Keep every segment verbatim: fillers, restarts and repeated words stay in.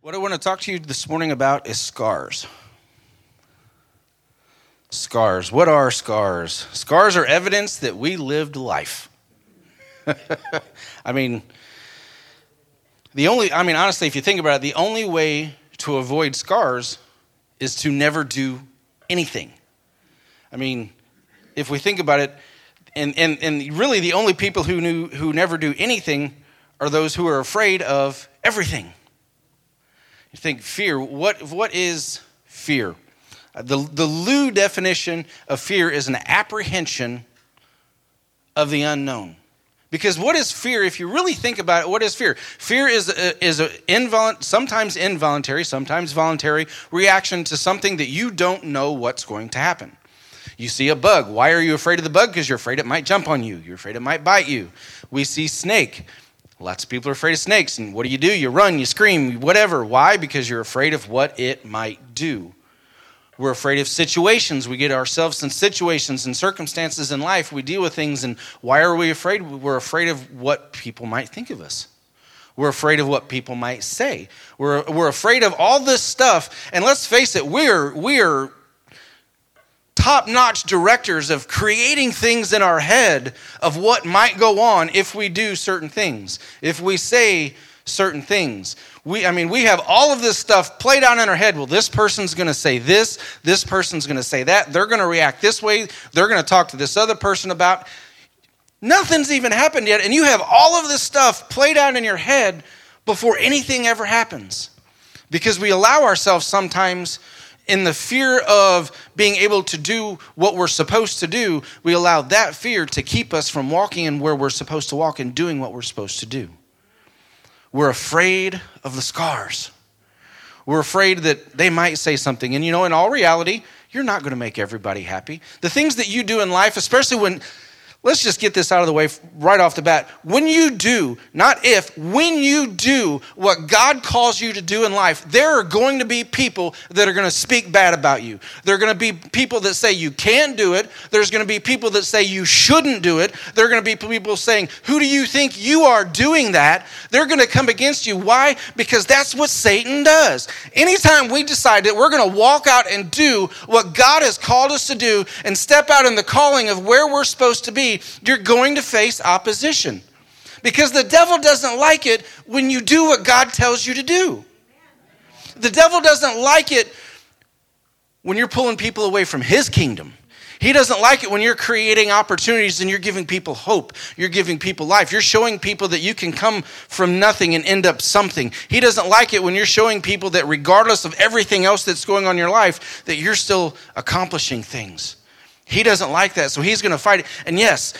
What I want to talk to you this morning about is scars. Scars. What are scars? Scars are evidence that we lived life. I mean, the only, I mean, honestly, if you think about it, the only way to avoid scars is to never do anything. I mean, if we think about it, and, and, and really the only people who knew who never do anything are those who are afraid of everything. You think fear, what what is fear? The, the Lou definition of fear is an apprehension of the unknown. Because what is fear? If you really think about it, what is fear? Fear is a, is a involunt, sometimes involuntary, sometimes voluntary reaction to something that you don't know what's going to happen. You see a bug. Why are you afraid of the bug? Because you're afraid it might jump on you. You're afraid it might bite you. We see snake. Lots of people are afraid of snakes. And what do you do? You run, you scream, whatever. Why? Because you're afraid of what it might do. We're afraid of situations. We get ourselves in situations and circumstances in life. We deal with things. And why are we afraid? We're afraid of what people might think of us. We're afraid of what people might say. We're, we're afraid of all this stuff. And let's face it, we're, we're top-notch directors of creating things in our head of what might go on if we do certain things, if we say certain things. We, I mean, we have all of this stuff played out in our head. Well, this person's going to say this, this person's going to say that, they're going to react this way, they're going to talk to this other person about. Nothing's even happened yet, and you have all of this stuff played out in your head before anything ever happens. Because we allow ourselves sometimes, in the fear of being able to do what we're supposed to do, we allow that fear to keep us from walking in where we're supposed to walk and doing what we're supposed to do. We're afraid of the scars. We're afraid that they might say something. And you know, in all reality, you're not going to make everybody happy. The things that you do in life, especially when, let's just get this out of the way right off the bat. When you do, not if, when you do what God calls you to do in life, there are going to be people that are going to speak bad about you. There are going to be people that say you can't do it. There's going to be people that say you shouldn't do it. There are going to be people saying, who do you think you are doing that? They're going to come against you. Why? Because that's what Satan does. Anytime we decide that we're going to walk out and do what God has called us to do and step out in the calling of where we're supposed to be, you're going to face opposition. Because the devil doesn't like it when you do what God tells you to do. The devil doesn't like it when you're pulling people away from his kingdom. He doesn't like it when you're creating opportunities and you're giving people hope. You're giving people life. You're showing people that you can come from nothing and end up something. He doesn't like it when you're showing people that regardless of everything else that's going on in your life, that you're still accomplishing things. He doesn't like that, so he's going to fight it. And yes,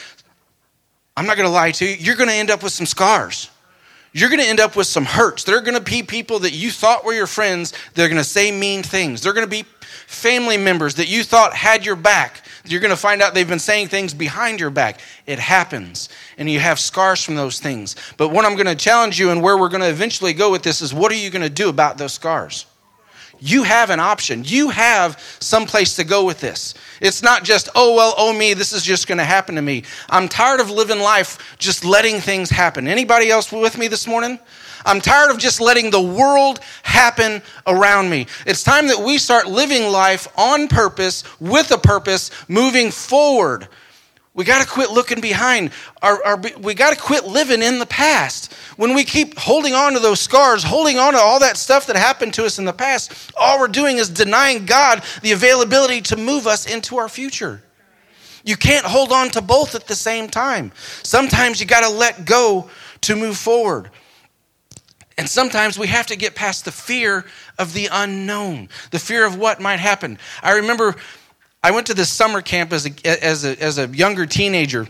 I'm not going to lie to you, you're going to end up with some scars. You're going to end up with some hurts. There are going to be people that you thought were your friends that are going to say mean things. There are going to be family members that you thought had your back. You're going to find out they've been saying things behind your back. It happens, and you have scars from those things. But what I'm going to challenge you and where we're going to eventually go with this is, what are you going to do about those scars? You have an option. You have some place to go with this. It's not just, oh, well, oh, me, this is just going to happen to me. I'm tired of living life just letting things happen. Anybody else with me this morning? I'm tired of just letting the world happen around me. It's time that we start living life on purpose, with a purpose, moving forward. We got to quit looking behind. Our, our, we got to quit living in the past. When we keep holding on to those scars, holding on to all that stuff that happened to us in the past, all we're doing is denying God the availability to move us into our future. You can't hold on to both at the same time. Sometimes you got to let go to move forward. And sometimes we have to get past the fear of the unknown, the fear of what might happen. I remember I went to this summer camp as a, as a, as a younger teenager,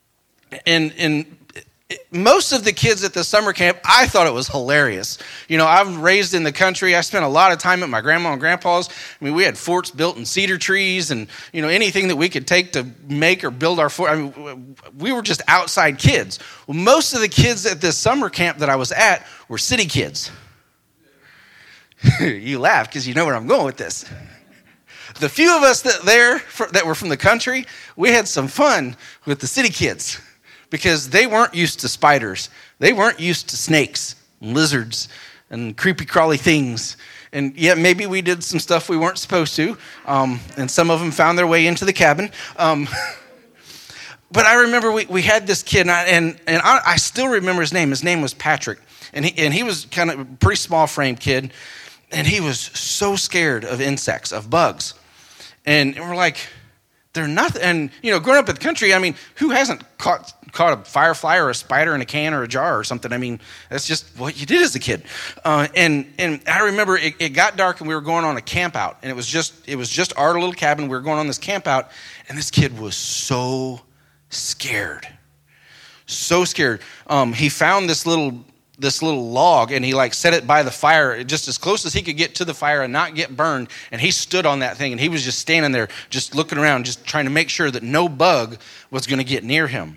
and, and most of the kids at the summer camp, I thought it was hilarious. You know, I'm raised in the country. I spent a lot of time at my grandma and grandpa's. I mean, we had forts built in cedar trees and, you know, anything that we could take to make or build our fort. I mean, we were just outside kids. Well, most of the kids at this summer camp that I was at were city kids. You laugh because you know where I'm going with this. The few of us that there that were from the country, we had some fun with the city kids because they weren't used to spiders. They weren't used to snakes, lizards, and creepy crawly things. And yeah, maybe we did some stuff we weren't supposed to. Um, and some of them found their way into the cabin. Um, but I remember we, we had this kid, and, I, and, and I, I still remember his name. His name was Patrick. And he, and he was kind of a pretty small frame kid. And he was so scared of insects, of bugs. And we're like, they're nothing. And, you know, growing up in the country, I mean, who hasn't caught caught a firefly or a spider in a can or a jar or something? I mean, that's just what you did as a kid. Uh, and and I remember it, it got dark and we were going on a camp out. And it was just it was just our little cabin. We were going on this camp out. And this kid was so scared. So scared. Um, he found this little... this little log, and he like set it by the fire just as close as he could get to the fire and not get burned. And he stood on that thing, and he was just standing there, just looking around, just trying to make sure that no bug was going to get near him.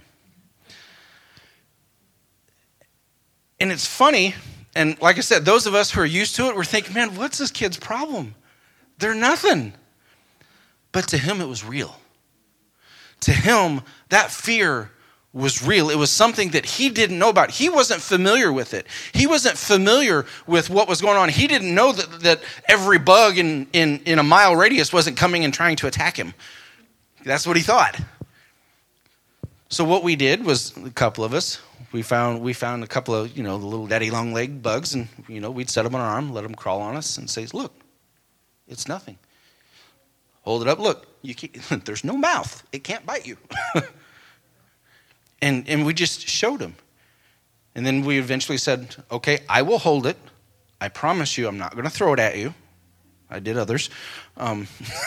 And it's funny, and like I said, those of us who are used to it, we're thinking, man, what's this kid's problem? They're nothing. But to him, it was real. To him, that fear was real. It was something that he didn't know about. He wasn't familiar with it. He wasn't familiar with what was going on. He didn't know that, that every bug in, in, in a mile radius wasn't coming and trying to attack him. That's what he thought. So what we did was, a couple of us, we found we found a couple of, you know, the little daddy long leg bugs, and, you know, we'd set them on our arm, let them crawl on us, and say, look, it's nothing. Hold it up, look, you can't, there's no mouth. It can't bite you. And and we just showed him. And then we eventually said, okay, I will hold it. I promise you I'm not going to throw it at you. I did others. Um,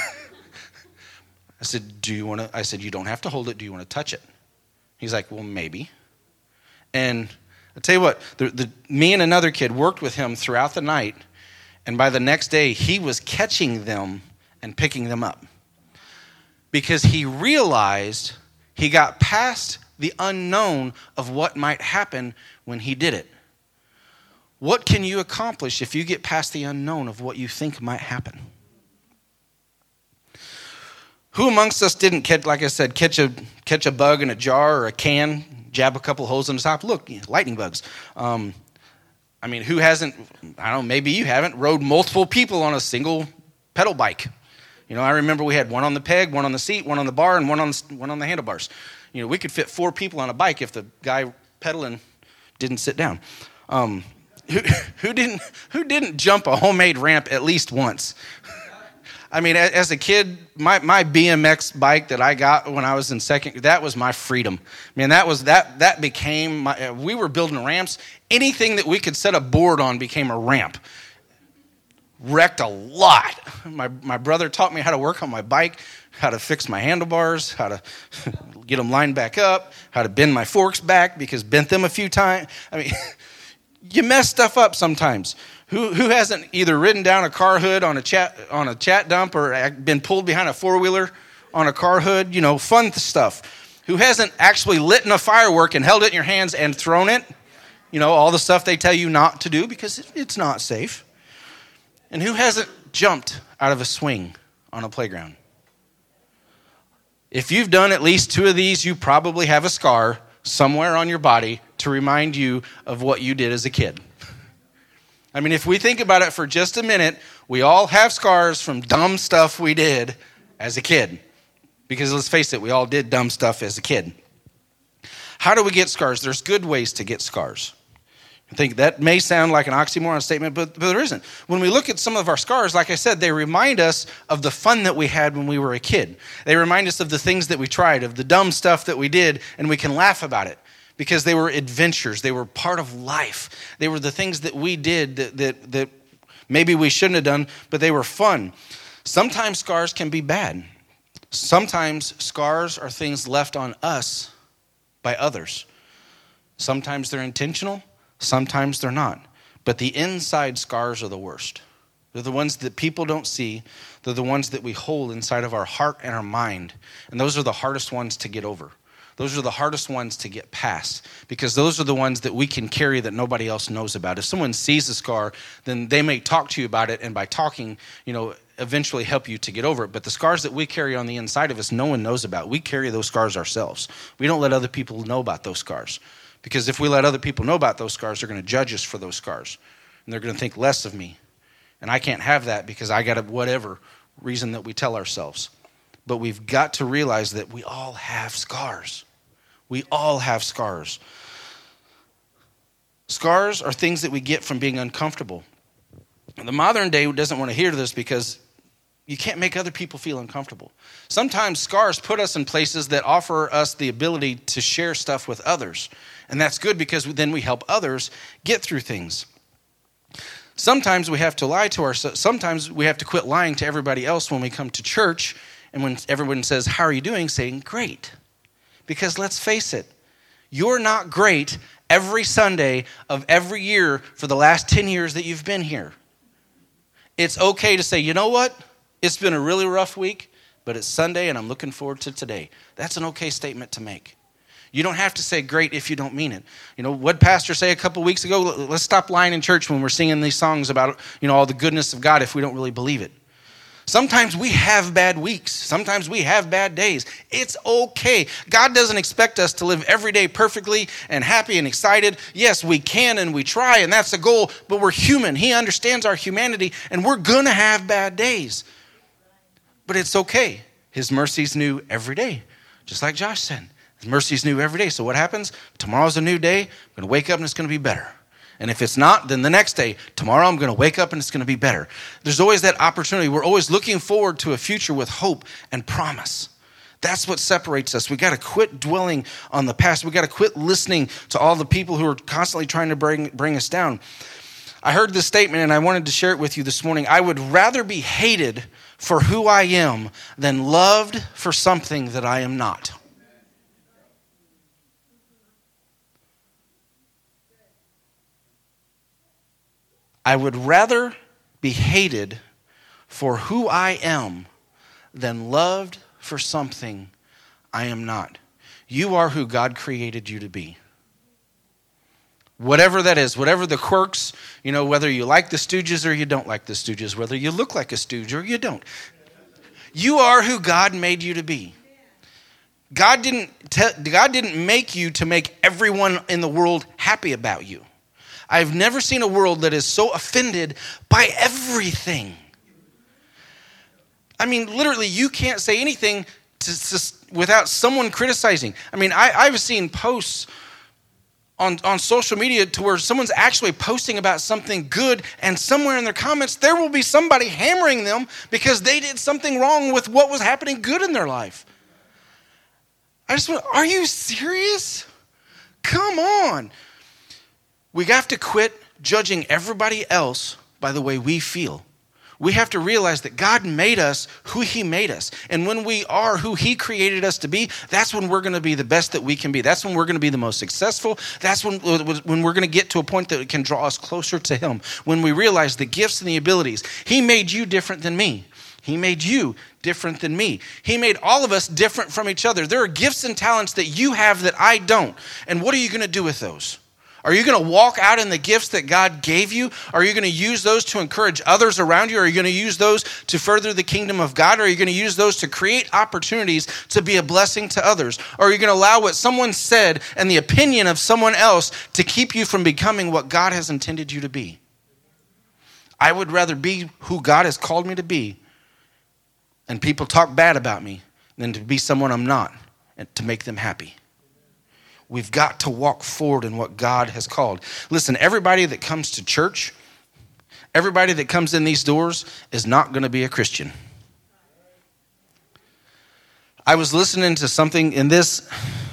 I said, do you want to? I said, you don't have to hold it. Do you want to touch it? He's like, well, maybe. And I'll tell you what, the, the, me and another kid worked with him throughout the night. And by the next day, he was catching them and picking them up. Because he realized he got past the unknown of what might happen when he did it. What can you accomplish if you get past the unknown of what you think might happen? Who amongst us didn't catch, like I said, catch a catch a bug in a jar or a can, jab a couple holes in the top? Look, lightning bugs. Um, I mean, who hasn't, I don't know, maybe you haven't, rode multiple people on a single pedal bike. You know, I remember we had one on the peg, one on the seat, one on the bar, and one on the, one on the handlebars. You know, we could fit four people on a bike if the guy pedaling didn't sit down. Um, who, who didn't who didn't jump a homemade ramp at least once? I mean, as a kid, my, my B M X bike that I got when I was in second, that was my freedom. Man, that was that that became my. We were building ramps. Anything that we could set a board on became a ramp. Wrecked a lot. My my brother taught me how to work on my bike, how to fix my handlebars, how to get them lined back up, how to bend my forks back because bent them a few times. I mean, you mess stuff up sometimes. Who who hasn't either ridden down a car hood on a chat on a chat dump or been pulled behind a four-wheeler on a car hood? You know, fun stuff. Who hasn't actually lit in a firework and held it in your hands and thrown it? You know, all the stuff they tell you not to do because it's not safe. And who hasn't jumped out of a swing on a playground? If you've done at least two of these, you probably have a scar somewhere on your body to remind you of what you did as a kid. I mean, if we think about it for just a minute, we all have scars from dumb stuff we did as a kid. Because let's face it, we all did dumb stuff as a kid. How do we get scars? There's good ways to get scars. I think that may sound like an oxymoron statement, but, but there isn't. When we look at some of our scars, like I said, they remind us of the fun that we had when we were a kid. They remind us of the things that we tried, of the dumb stuff that we did, and we can laugh about it because they were adventures. They were part of life. They were the things that we did that, that, that maybe we shouldn't have done, but they were fun. Sometimes scars can be bad. Sometimes scars are things left on us by others. Sometimes they're intentional. Sometimes they're not. But the inside scars are the worst. They're the ones that people don't see. They're the ones that we hold inside of our heart and our mind. And those are the hardest ones to get over. Those are the hardest ones to get past because those are the ones that we can carry that nobody else knows about. If someone sees a scar, then they may talk to you about it, and by talking, you know, eventually help you to get over it. But the scars that we carry on the inside of us, no one knows about. We carry those scars ourselves. We don't let other people know about those scars. Because if we let other people know about those scars, they're going to judge us for those scars. and they're going to think less of me. And I can't have that because I got a whatever reason that we tell ourselves. But we've got to realize that we all have scars. We all have scars. Scars are things that we get from being uncomfortable. The modern day doesn't want to hear this because you can't make other people feel uncomfortable. Sometimes scars put us in places that offer us the ability to share stuff with others. And that's good because then we help others get through things. Sometimes we have to lie to ourselves. Sometimes we have to quit lying to everybody else when we come to church. And when everyone says, how are you doing? Saying, great. Because let's face it, you're not great every Sunday of every year for the last ten years that you've been here. It's okay to say, you know what? It's been a really rough week, but it's Sunday and I'm looking forward to today. That's an okay statement to make. You don't have to say great if you don't mean it. You know, what pastor say a couple weeks ago? Let's stop lying in church when we're singing these songs about, you know, all the goodness of God if we don't really believe it. Sometimes we have bad weeks. Sometimes we have bad days. It's okay. God doesn't expect us to live every day perfectly and happy and excited. Yes, we can and we try, and that's the goal, but we're human. He understands our humanity, and we're going to have bad days. But it's okay. His mercy's new every day, just like Josh said. His mercy's new every day. So what happens? Tomorrow's a new day. I'm going to wake up and it's going to be better. And if it's not, then the next day, tomorrow I'm going to wake up and it's going to be better. There's always that opportunity. We're always looking forward to a future with hope and promise. That's what separates us. We got to quit dwelling on the past. We got to quit listening to all the people who are constantly trying to bring, bring us down. I heard this statement and I wanted to share it with you this morning. I would rather be hated for who I am than loved for something that I am not. I would rather be hated for who I am than loved for something I am not. You are who God created you to be. Whatever that is, whatever the quirks, you know, whether you like the Stooges or you don't like the Stooges, whether you look like a Stooge or you don't. You are who God made you to be. God didn't, te- God didn't make you to make everyone in the world happy about you. I've never seen a world that is so offended by everything. I mean, literally, you can't say anything to, to, without someone criticizing. I mean, I, I've seen posts on, on social media to where someone's actually posting about something good, and somewhere in their comments, there will be somebody hammering them because they did something wrong with what was happening good in their life. I just went, are you serious? Come on. We have to quit judging everybody else by the way we feel. We have to realize that God made us who he made us. And when we are who he created us to be, that's when we're going to be the best that we can be. That's when we're going to be the most successful. That's when, when we're going to get to a point that can draw us closer to him. When we realize the gifts and the abilities. He made you different than me. He made you different than me. He made all of us different from each other. There are gifts and talents that you have that I don't. And what are you going to do with those? Are you going to walk out in the gifts that God gave you? Are you going to use those to encourage others around you? Are you going to use those to further the kingdom of God? Or are you going to use those to create opportunities to be a blessing to others? Or are you going to allow what someone said and the opinion of someone else to keep you from becoming what God has intended you to be? I would rather be who God has called me to be and people talk bad about me than to be someone I'm not and to make them happy. We've got to walk forward in what God has called. Listen, everybody that comes to church, everybody that comes in these doors is not going to be a Christian. I was listening to something in this.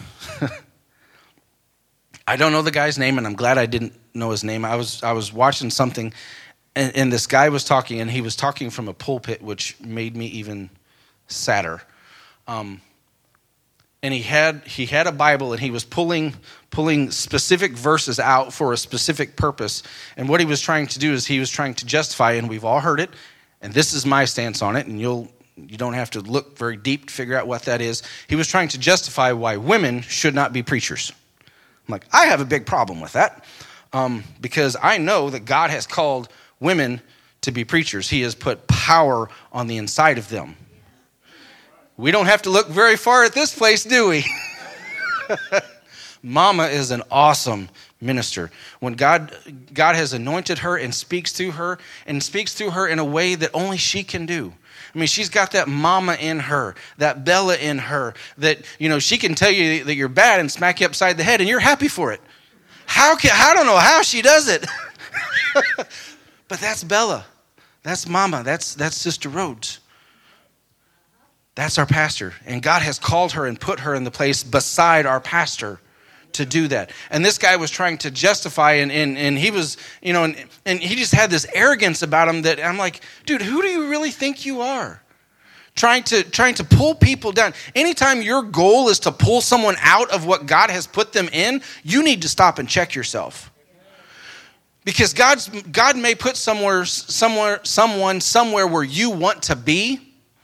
I don't know the guy's name, and I'm glad I didn't know his name. I was I was watching something, and, and this guy was talking, and he was talking from a pulpit, which made me even sadder. Um And he had he had a Bible, and he was pulling pulling specific verses out for a specific purpose. And what he was trying to do is he was trying to justify, and we've all heard it, and this is my stance on it, and you'll you don't have to look very deep to figure out what that is. He was trying to justify why women should not be preachers. I'm like, I have a big problem with that, um, because I know that God has called women to be preachers. He has put power on the inside of them. We don't have to look very far at this place, do we? Mama is an awesome minister. When God God has anointed her and speaks through her and speaks through her in a way that only she can do. I mean, she's got that mama in her, that Bella in her, that, you know, she can tell you that you're bad and smack you upside the head and you're happy for it. How can, I don't know how she does it. But that's Bella. That's mama. That's, that's Sister Rhodes. That's our pastor. And God has called her and put her in the place beside our pastor to do that. And this guy was trying to justify, and, and, and he was, you know, and, and he just had this arrogance about him that I'm like, dude, who do you really think you are? Trying to trying to pull people down. Anytime your goal is to pull someone out of what God has put them in, you need to stop and check yourself. Because God's God may put somewhere somewhere someone somewhere where you want to be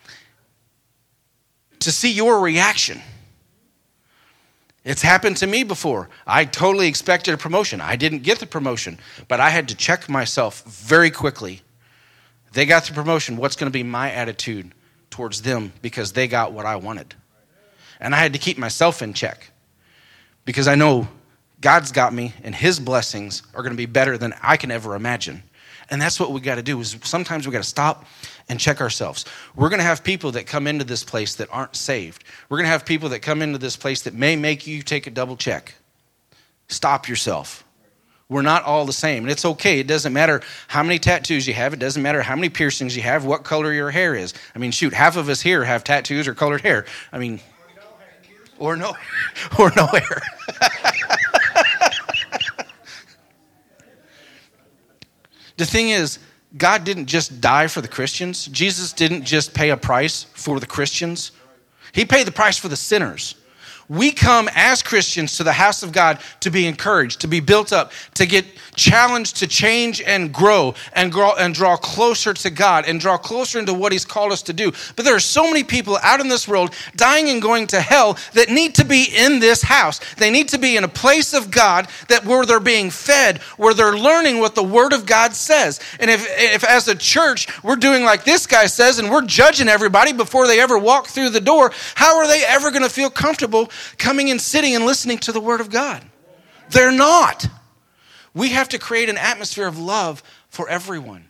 to see your reaction. It's happened to me before. I totally expected a promotion. I didn't get the promotion, but I had to check myself very quickly. They got the promotion. What's going to be my attitude towards them because they got what I wanted? And I had to keep myself in check because I know God's got me and his blessings are going to be better than I can ever imagine. And that's what we got to do is sometimes we got to stop and check ourselves. We're going to have people that come into this place that aren't saved. We're going to have people that come into this place that may make you take a double check. Stop yourself. We're not all the same. And it's okay. It doesn't matter how many tattoos you have. It doesn't matter how many piercings you have, what color your hair is. I mean, shoot, half of us here have tattoos or colored hair. I mean, or no, or no hair. The thing is, God didn't just die for the Christians. Jesus didn't just pay a price for the Christians. He paid the price for the sinners. We come as Christians to the house of God to be encouraged, to be built up, to get challenged to change and grow and grow and draw closer to God and draw closer into what he's called us to do. But there are so many people out in this world dying and going to hell that need to be in this house. They need to be in a place of God that where they're being fed, where they're learning what the Word of God says. And if, if as a church we're doing like this guy says and we're judging everybody before they ever walk through the door, how are they ever going to feel comfortable coming and sitting and listening to the Word of God? They're not. We have to create an atmosphere of love for everyone.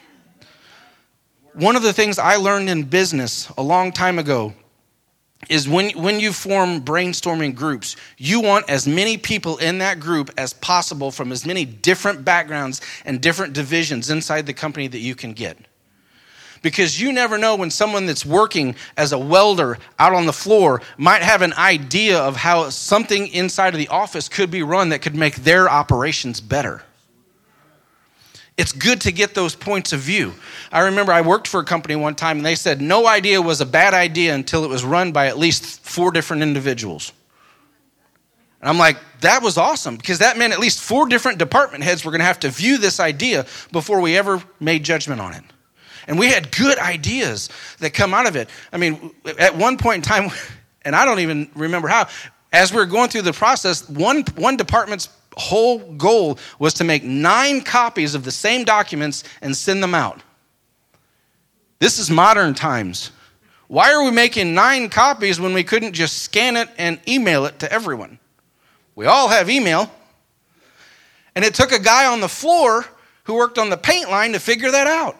One of the things I learned in business a long time ago is when, when you form brainstorming groups, you want as many people in that group as possible from as many different backgrounds and different divisions inside the company that you can get. Because you never know when someone that's working as a welder out on the floor might have an idea of how something inside of the office could be run that could make their operations better. It's good to get those points of view. I remember I worked for a company one time and they said no idea was a bad idea until it was run by at least four different individuals. And I'm like, that was awesome because that meant at least four different department heads were going to have to view this idea before we ever made judgment on it. And we had good ideas that come out of it. I mean, at one point in time, and I don't even remember how, as we were going through the process, one, one department's whole goal was to make nine copies of the same documents and send them out. This is modern times. Why are we making nine copies when we couldn't just scan it and email it to everyone? We all have email. And it took a guy on the floor who worked on the paint line to figure that out.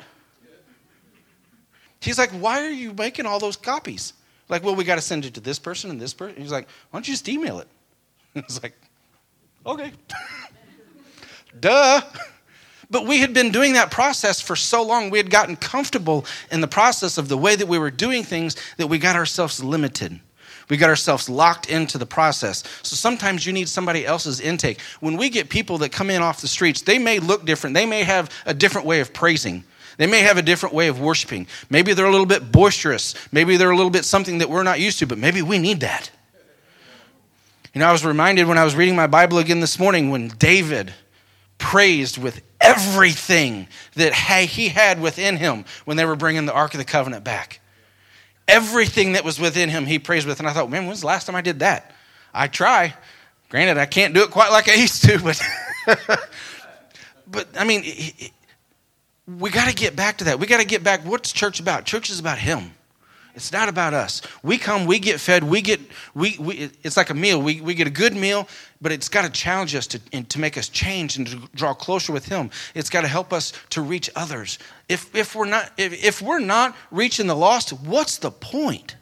He's like, why are you making all those copies? Like, well, we got to send it to this person and this person. He's like, why don't you just email it? It's like, okay. Duh. But we had been doing that process for so long. We had gotten comfortable in the process of the way that we were doing things that we got ourselves limited. We got ourselves locked into the process. So sometimes you need somebody else's intake. When we get people that come in off the streets, they may look different. They may have a different way of praising. They may have a different way of worshiping. Maybe they're a little bit boisterous. Maybe they're a little bit something that we're not used to, but maybe we need that. You know, I was reminded when I was reading my Bible again this morning when David praised with everything that he had within him when they were bringing the Ark of the Covenant back. Everything that was within him, he praised with. And I thought, man, when's the last time I did that? I try. Granted, I can't do it quite like I used to, but, but I mean, it, we got to get back to that. We got to get back. What's church about? Church is about him. It's not about us. We come, we get fed, we get, we, we it's like a meal. We, we get a good meal, but it's got to challenge us to, and to make us change and to draw closer with him. It's got to help us to reach others. If if we're not if, if we're not reaching the lost, what's the point?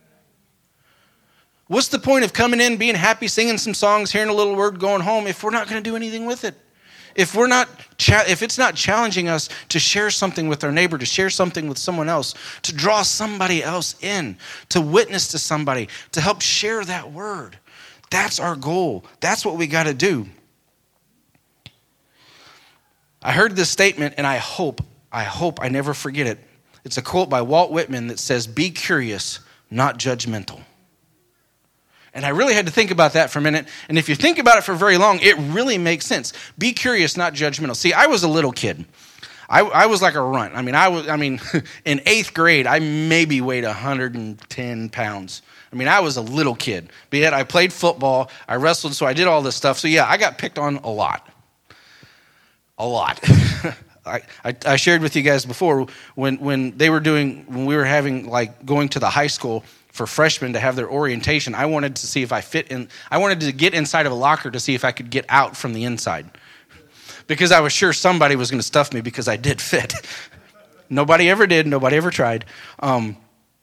What's the point of coming in, being happy, singing some songs, hearing a little word, going home, if we're not going to do anything with it? If we're not, cha- if it's not challenging us to share something with our neighbor, to share something with someone else, to draw somebody else in, to witness to somebody, to help share that word, that's our goal. That's what we got to do. I heard this statement, and I hope, I hope I never forget it. It's a quote by Walt Whitman that says, "Be curious, not judgmental." And I really had to think about that for a minute. And if you think about it for very long, it really makes sense. Be curious, not judgmental. See, I was a little kid. I, I was like a runt. I mean, I was. I mean, in eighth grade, I maybe weighed one hundred ten pounds. I mean, I was a little kid. But yet I played football, I wrestled, so I did all this stuff. So yeah, I got picked on a lot. A lot. I, I, I shared with you guys before when, when they were doing, when we were having, like, going to the high school for freshmen to have their orientation, I wanted to see if I fit in. I wanted to get inside of a locker to see if I could get out from the inside. Because I was sure somebody was going to stuff me because I did fit. Nobody ever did. Nobody ever tried. Um,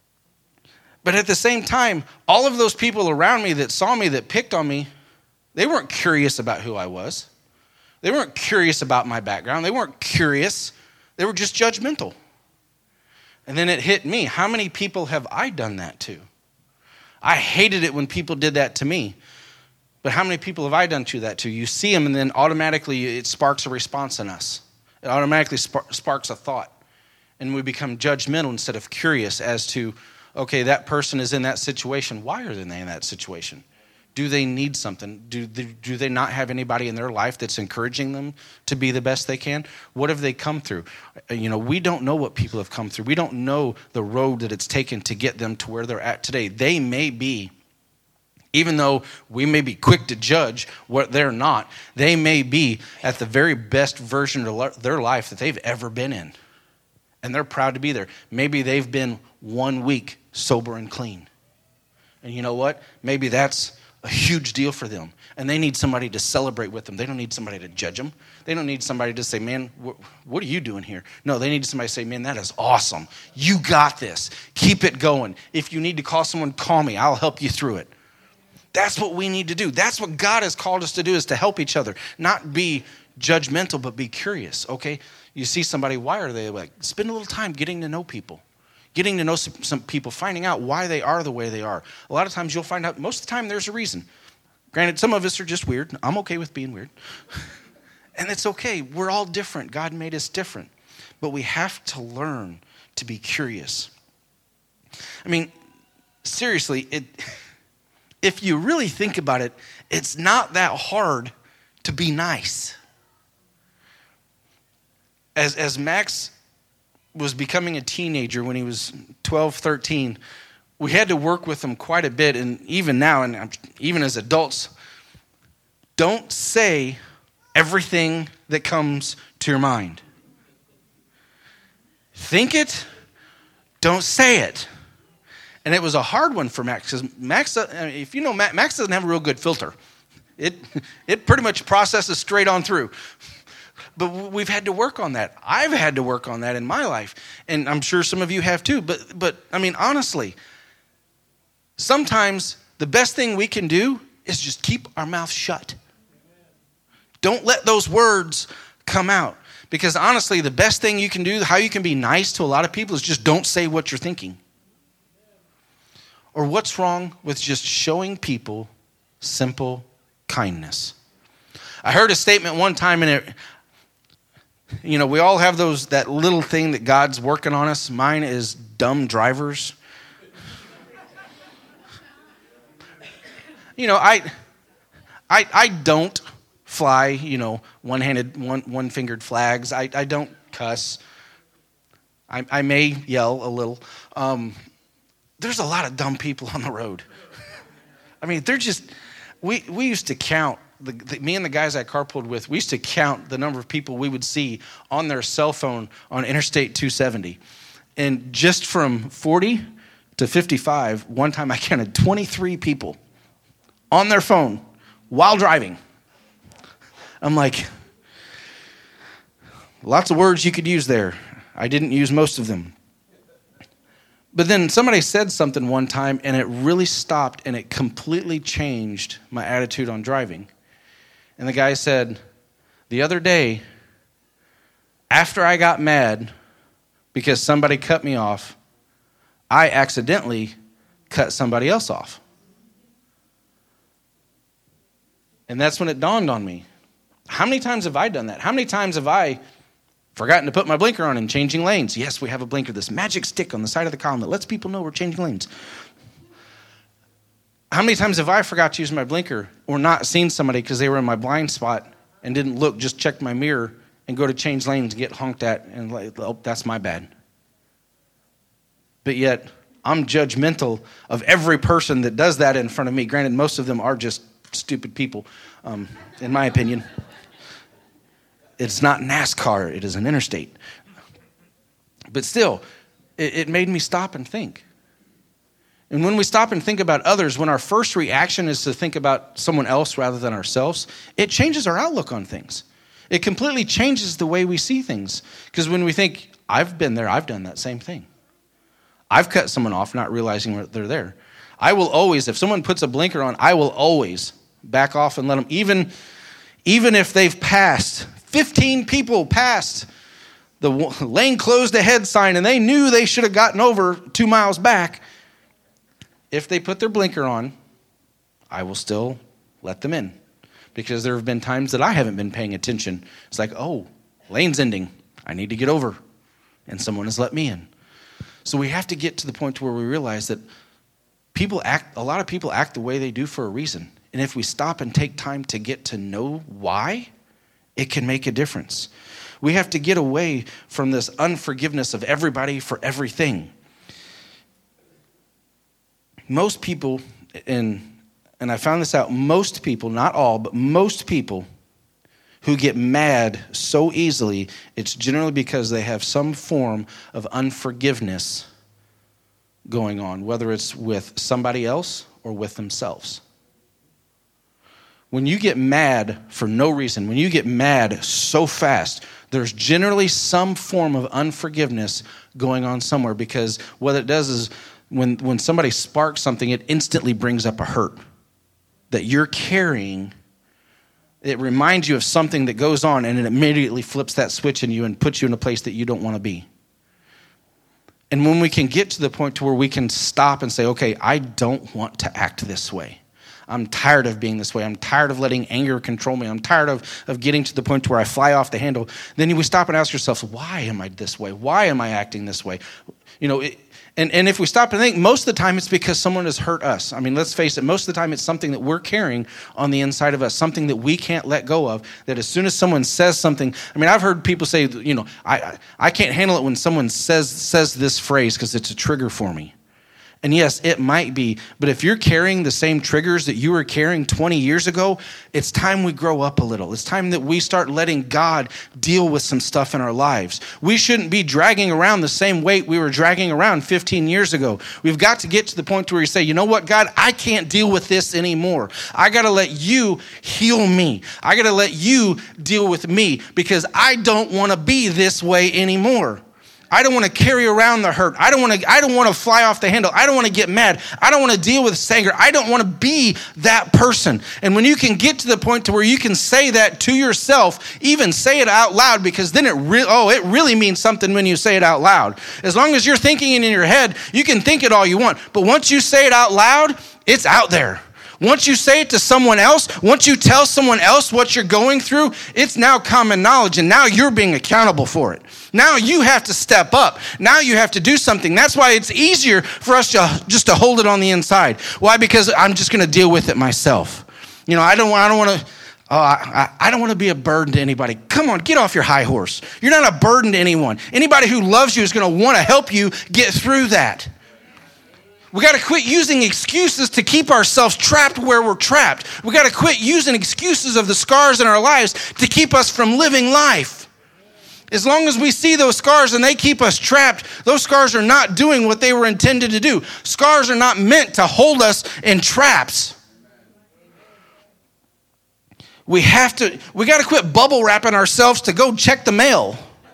but at the same time, all of those people around me that saw me, that picked on me, they weren't curious about who I was. They weren't curious about my background. They weren't curious. They were just judgmental. And then it hit me. How many people have I done that to? I hated it when people did that to me. But how many people have I done to that to? You see them, and then automatically it sparks a response in us. It automatically spark, sparks a thought. And we become judgmental instead of curious as to, okay, that person is in that situation. Why are they in that situation? Do they need something? Do they, do they not have anybody in their life that's encouraging them to be the best they can? What have they come through? You know, we don't know what people have come through. We don't know the road that it's taken to get them to where they're at today. They may be, even though we may be quick to judge what they're not, they may be at the very best version of their life that they've ever been in. And they're proud to be there. Maybe they've been one week sober and clean. And you know what? Maybe that's a huge deal for them. And they need somebody to celebrate with them. They don't need somebody to judge them. They don't need somebody to say, man, wh- what are you doing here? No, they need somebody to say, man, that is awesome. You got this. Keep it going. If you need to call someone, call me. I'll help you through it. That's what we need to do. That's what God has called us to do, is to help each other. Not be judgmental, but be curious, okay? You see somebody, why are they like? Spend a little time getting to know people. Getting to know some, some people, finding out why they are the way they are. A lot of times you'll find out, most of the time there's a reason. Granted, some of us are just weird. I'm okay with being weird. And it's okay. We're all different. God made us different. But we have to learn to be curious. I mean, seriously, it, if you really think about it, it's not that hard to be nice. As, as Max was becoming a teenager when he was twelve, thirteen, we had to work with him quite a bit. And even now, and even as adults, don't say everything that comes to your mind. Think it, don't say it. And it was a hard one for Max, because Max, if you know, Max doesn't have a real good filter. It, it pretty much processes straight on through. But we've had to work on that. I've had to work on that in my life. And I'm sure some of you have too. But, but I mean, honestly, sometimes the best thing we can do is just keep our mouth shut. Don't let those words come out. Because honestly, the best thing you can do, how you can be nice to a lot of people, is just don't say what you're thinking. Or what's wrong with just showing people simple kindness? I heard a statement one time, and it, you know, we all have those, that little thing that God's working on us. Mine is dumb drivers. You know, I, I, I don't fly, you know, one-handed, one, one-fingered flags. I, I don't cuss. I, I may yell a little. Um, there's a lot of dumb people on the road. I mean, they're just, we, we used to count. The, the, me and the guys I carpooled with, we used to count the number of people we would see on their cell phone on Interstate two seventy. And just from forty to fifty-five, one time I counted twenty-three people on their phone while driving. I'm like, lots of words you could use there. I didn't use most of them. But then somebody said something one time, and it really stopped, and it completely changed my attitude on driving. And the guy said, the other day, after I got mad because somebody cut me off, I accidentally cut somebody else off. And that's when it dawned on me. How many times have I done that? How many times have I forgotten to put my blinker on and changing lanes? Yes, we have a blinker, this magic stick on the side of the column that lets people know we're changing lanes. How many times have I forgot to use my blinker or not seen somebody because they were in my blind spot and didn't look, just checked my mirror and go to change lanes and get honked at and like, oh, that's my bad. But yet, I'm judgmental of every person that does that in front of me. Granted, most of them are just stupid people, um, in my opinion. It's not NASCAR, it is an interstate. But still, it, it made me stop and think. And when we stop and think about others, when our first reaction is to think about someone else rather than ourselves, it changes our outlook on things. It completely changes the way we see things. Because when we think, I've been there, I've done that same thing. I've cut someone off not realizing they're there. I will always, if someone puts a blinker on, I will always back off and let them, even, even if they've passed, fifteen people passed the lane closed ahead sign and they knew they should have gotten over two miles back. If they put their blinker on, I will still let them in. Because there have been times that I haven't been paying attention. It's like, oh, lane's ending. I need to get over. And someone has let me in. So we have to get to the point where we realize that people act, a lot of people act the way they do for a reason. And if we stop and take time to get to know why, it can make a difference. We have to get away from this unforgiveness of everybody for everything. Most people, and, and I found this out, most people, not all, but most people who get mad so easily, it's generally because they have some form of unforgiveness going on, whether it's with somebody else or with themselves. When you get mad for no reason, when you get mad so fast, there's generally some form of unforgiveness going on somewhere, because what it does is when, when somebody sparks something, it instantly brings up a hurt that you're carrying. It reminds you of something that goes on, and it immediately flips that switch in you and puts you in a place that you don't want to be. And when we can get to the point to where we can stop and say, okay, I don't want to act this way. I'm tired of being this way. I'm tired of letting anger control me. I'm tired of, of getting to the point to where I fly off the handle. Then you stop and ask yourself, why am I this way? Why am I acting this way? You know, it, and, and if we stop and think, most of the time it's because someone has hurt us. I mean, let's face it, most of the time it's something that we're carrying on the inside of us, something that we can't let go of, that as soon as someone says something, I mean, I've heard people say, you know, I, I, I can't handle it when someone says, says this phrase because it's a trigger for me. And yes, it might be, but if you're carrying the same triggers that you were carrying twenty years ago, it's time we grow up a little. It's time that we start letting God deal with some stuff in our lives. We shouldn't be dragging around the same weight we were dragging around fifteen years ago. We've got to get to the point where you say, you know what, God, I can't deal with this anymore. I got to let you heal me. I got to let you deal with me, because I don't want to be this way anymore. I don't want to carry around the hurt. I don't want to, I don't want to fly off the handle. I don't want to get mad. I don't want to deal with anger. I don't want to be that person. And when you can get to the point to where you can say that to yourself, even say it out loud, because then it re- oh, it really means something when you say it out loud. As long as you're thinking it in your head, you can think it all you want. But once you say it out loud, it's out there. Once you say it to someone else, once you tell someone else what you're going through, it's now common knowledge, and now you're being accountable for it. Now you have to step up. Now you have to do something. That's why it's easier for us to just to hold it on the inside. Why? Because I'm just going to deal with it myself. You know, I don't, I don't want to. Oh, I, I don't want to be a burden to anybody. Come on, get off your high horse. You're not a burden to anyone. Anybody who loves you is going to want to help you get through that. We got to quit using excuses to keep ourselves trapped where we're trapped. We got to quit using excuses of the scars in our lives to keep us from living life. As long as we see those scars and they keep us trapped, those scars are not doing what they were intended to do. Scars are not meant to hold us in traps. We have to, we got to quit bubble wrapping ourselves to go check the mail.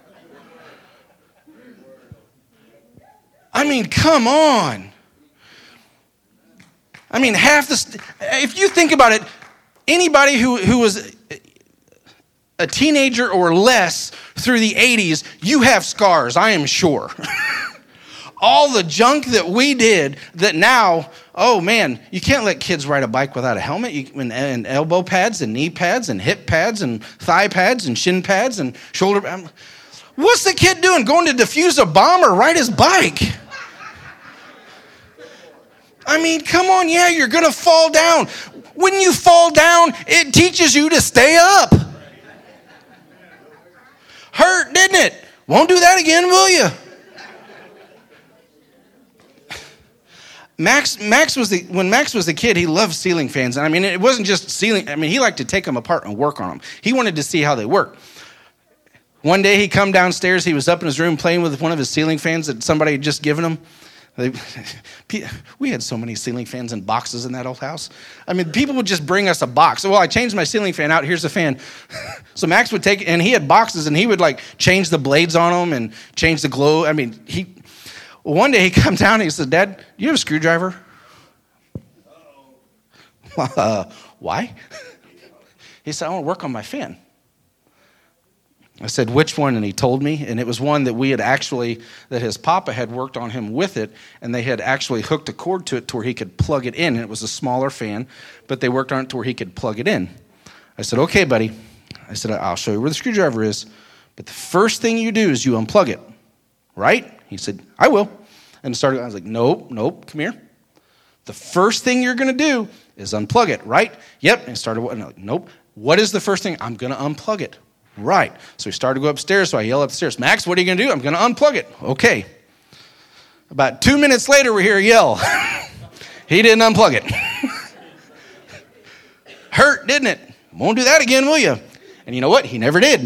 I mean, come on. I mean, half the, if you think about it, anybody who, who was a teenager or less through the eighties, you have scars, I am sure. All the junk that we did that now, oh man, you can't let kids ride a bike without a helmet, you, and, and elbow pads and knee pads and hip pads and thigh pads and shin pads and shoulder pads. What's the kid doing? Going to defuse a bomb or ride his bike? I mean, come on, yeah, you're going to fall down. When you fall down, it teaches you to stay up. Hurt, didn't it? Won't do that again, will you? Max, Max was the when Max was a kid, he loved ceiling fans. And I mean, it wasn't just ceiling. I mean, he liked to take them apart and work on them. He wanted to see how they work. One day he come downstairs. He was up in his room playing with one of his ceiling fans that somebody had just given him. They, we had so many ceiling fans in boxes in that old house. I mean, people would just bring us a box. Well, I changed my ceiling fan out. Here's the fan. So Max would take, and he had boxes, and he would like change the blades on them and change the glow. I mean, he. One day he come down and he said, "Dad, do you have a screwdriver?" Uh, why? He said, "I want to work on my fan." I said, "Which one?" And he told me, and it was one that we had actually, that his papa had worked on him with it, and they had actually hooked a cord to it to where he could plug it in, and it was a smaller fan, but they worked on it to where he could plug it in. I said, "Okay, buddy." I said, "I'll show you where the screwdriver is, but the first thing you do is you unplug it, right?" He said, "I will." And started, I was like, "Nope, nope, come here. The first thing you're going to do is unplug it, right?" "Yep." And started, and I'm like, "Nope. What is the first thing?" "I'm going to unplug it." "Right." So he started to go upstairs, so I yell upstairs, "Max, what are you going to do?" "I'm going to unplug it." "Okay." About two minutes later, we hear a yell. He didn't unplug it. Hurt, didn't it? "Won't do that again, will you?" And you know what? He never did.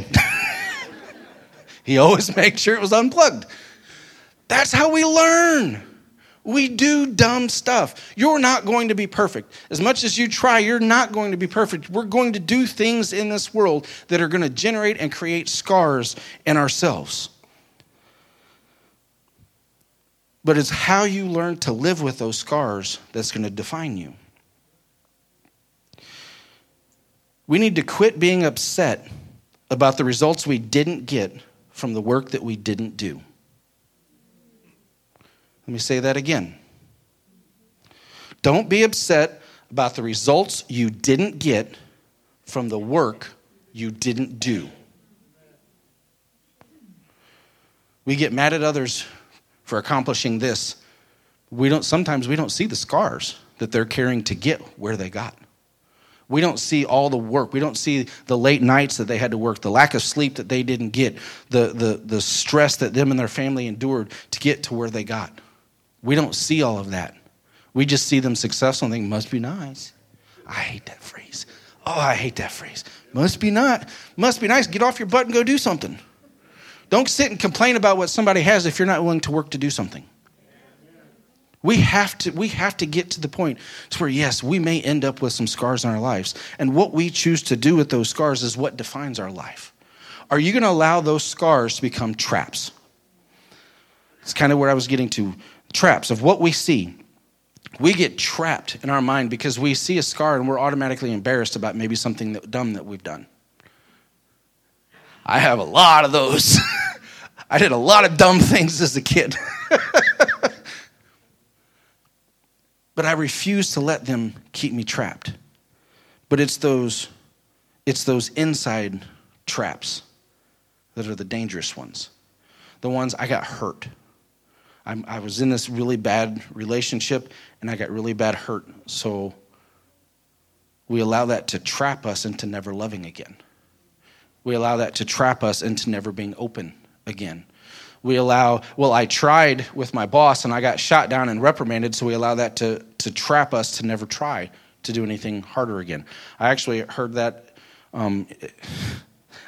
He always made sure it was unplugged. That's how we learn. We do dumb stuff. You're not going to be perfect. As much as you try, you're not going to be perfect. We're going to do things in this world that are going to generate and create scars in ourselves. But it's how you learn to live with those scars that's going to define you. We need to quit being upset about the results we didn't get from the work that we didn't do. Let me say that again. Don't be upset about the results you didn't get from the work you didn't do. We get mad at others for accomplishing this. We don't. Sometimes we don't see the scars that they're carrying to get where they got. We don't see all the work. We don't see the late nights that they had to work, the lack of sleep that they didn't get, the, the, the stress that them and their family endured to get to where they got. We don't see all of that. We just see them successful and think, "Must be nice." I hate that phrase. Oh, I hate that phrase. Must be not. Must be nice. Get off your butt and go do something. Don't sit and complain about what somebody has if you're not willing to work to do something. We have to, we have to get to the point to where, yes, we may end up with some scars in our lives. And what we choose to do with those scars is what defines our life. Are you going to allow those scars to become traps? It's kind of where I was getting to. Traps of what we see. We get trapped in our mind because we see a scar and we're automatically embarrassed about maybe something that, dumb that we've done. I have a lot of those. I did a lot of dumb things as a kid. But I refuse to let them keep me trapped. But it's those, it's those inside traps that are the dangerous ones. The ones I got hurt. I'm, I was in this really bad relationship, and I got really bad hurt. So we allow that to trap us into never loving again. We allow that to trap us into never being open again. We allow, well, I tried with my boss, and I got shot down and reprimanded, so we allow that to, to trap us to never try to do anything harder again. I actually heard that. Um,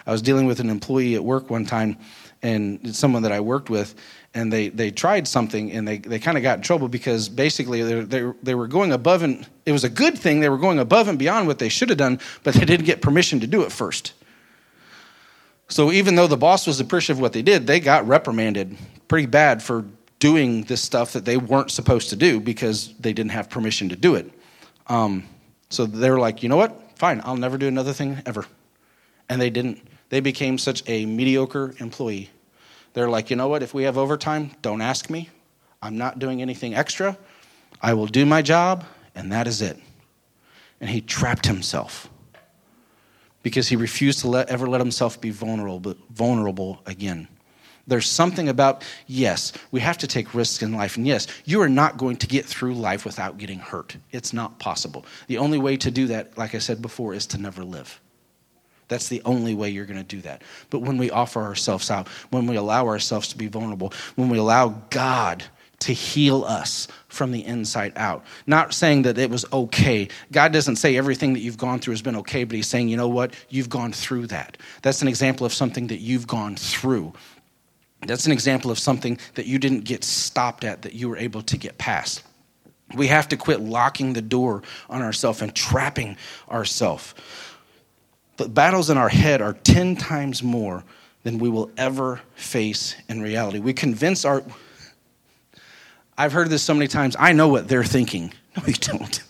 I was dealing with an employee at work one time, and it's someone that I worked with, and they, they tried something, and they, they kind of got in trouble because basically they, they, they were going above, and it was a good thing. They were going above and beyond what they should have done, but they didn't get permission to do it first. So even though the boss was appreciative of what they did, they got reprimanded pretty bad for doing this stuff that they weren't supposed to do because they didn't have permission to do it. Um, so they were like, you know what? Fine, I'll never do another thing ever. And they didn't. They became such a mediocre employee. They're like, you know what? If we have overtime, don't ask me. I'm not doing anything extra. I will do my job, and that is it. And he trapped himself because he refused to let, ever let himself be vulnerable, vulnerable again. There's something about, yes, we have to take risks in life. And yes, you are not going to get through life without getting hurt. It's not possible. The only way to do that, like I said before, is to never live. That's the only way you're going to do that. But when we offer ourselves out, when we allow ourselves to be vulnerable, when we allow God to heal us from the inside out, not saying that it was okay. God doesn't say everything that you've gone through has been okay, but he's saying, you know what? You've gone through that. That's an example of something that you've gone through. That's an example of something that you didn't get stopped at, that you were able to get past. We have to quit locking the door on ourselves and trapping ourselves. The battles in our head are ten times more than we will ever face in reality. We convince our... I've heard this so many times, I know what they're thinking. No, you don't.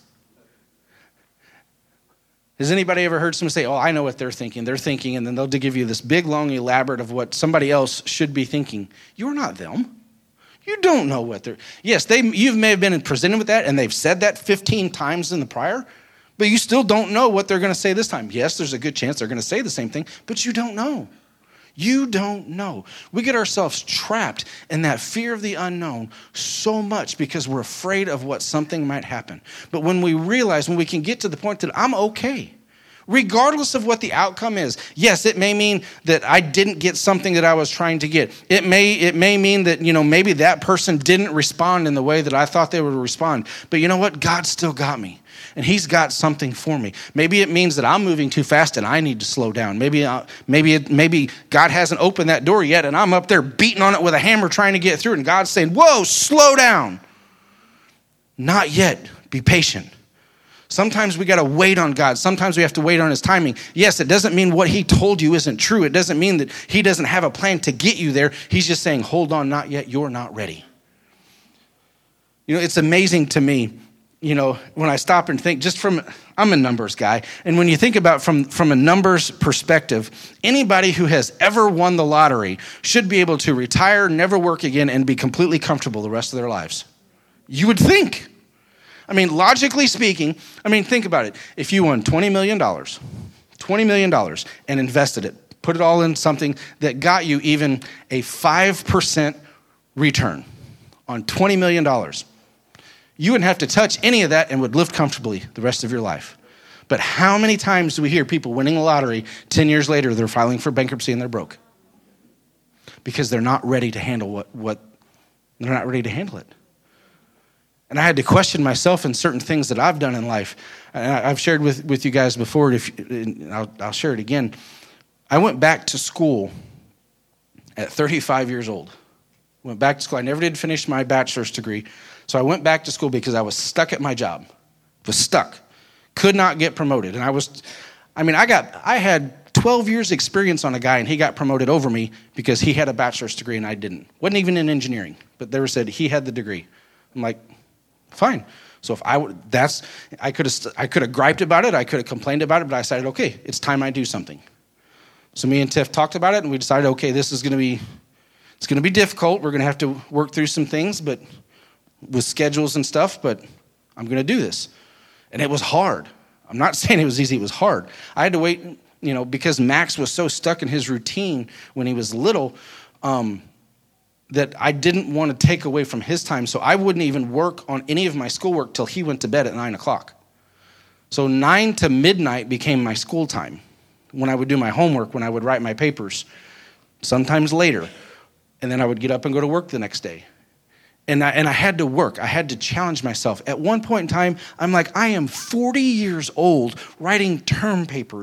Has anybody ever heard someone say, oh, I know what they're thinking. They're thinking, and then they'll give you this big, long, elaborate of what somebody else should be thinking. You're not them. You don't know what they're... Yes, they. You may have been presented with that, and they've said that fifteen times in the prior, but you still don't know what they're going to say this time. Yes, there's a good chance they're going to say the same thing, but you don't know. You don't know. We get ourselves trapped in that fear of the unknown so much because we're afraid of what something might happen. But when we realize, when we can get to the point that I'm okay, regardless of what the outcome is. Yes, it may mean that I didn't get something that I was trying to get. It may it may mean that, you know, maybe that person didn't respond in the way that I thought they would respond. But you know what? God still got me. And he's got something for me. Maybe it means that I'm moving too fast and I need to slow down. Maybe uh, maybe it, maybe God hasn't opened that door yet and I'm up there beating on it with a hammer trying to get through it. And God's saying, whoa, slow down. Not yet. Be patient. Sometimes we got to wait on God. Sometimes we have to wait on his timing. Yes, it doesn't mean what he told you isn't true. It doesn't mean that he doesn't have a plan to get you there. He's just saying, hold on, not yet. You're not ready. You know, it's amazing to me, you know, when I stop and think just from, I'm a numbers guy. And when you think about from, from a numbers perspective, anybody who has ever won the lottery should be able to retire, never work again, and be completely comfortable the rest of their lives. You would think. I mean, logically speaking, I mean, think about it. If you won twenty million dollars, twenty million dollars and invested it, put it all in something that got you even a five percent return on twenty million dollars, you wouldn't have to touch any of that and would live comfortably the rest of your life. But how many times do we hear people winning the lottery, ten years later, they're filing for bankruptcy and they're broke? Because they're not ready to handle what, what they're not ready to handle it. And I had to question myself in certain things that I've done in life. And I've shared with, with you guys before, if I'll, I'll share it again. I went back to school at thirty-five years old. Went back to school. I never did finish my bachelor's degree. So I went back to school because I was stuck at my job. Was stuck. Could not get promoted. And I was, I mean, I got, I had twelve years experience on a guy and he got promoted over me because he had a bachelor's degree and I didn't. Wasn't even in engineering, but they were said he had the degree. I'm like, fine. So if I would, that's, I could have, I could have griped about it. I could have complained about it, but I decided, okay, it's time I do something. So me and Tiff talked about it and we decided, okay, this is going to be, it's going to be difficult. We're going to have to work through some things, but with schedules and stuff, but I'm going to do this. And it was hard. I'm not saying it was easy. It was hard. I had to wait, you know, because Max was so stuck in his routine when he was little, um, that I didn't want to take away from his time, so I wouldn't even work on any of my schoolwork till he went to bed at nine o'clock. So nine to midnight became my school time when I would do my homework, when I would write my papers, sometimes later. And then I would get up and go to work the next day. And I, and I had to work. I had to challenge myself. At one point in time, I'm like, I am forty years old writing term papers.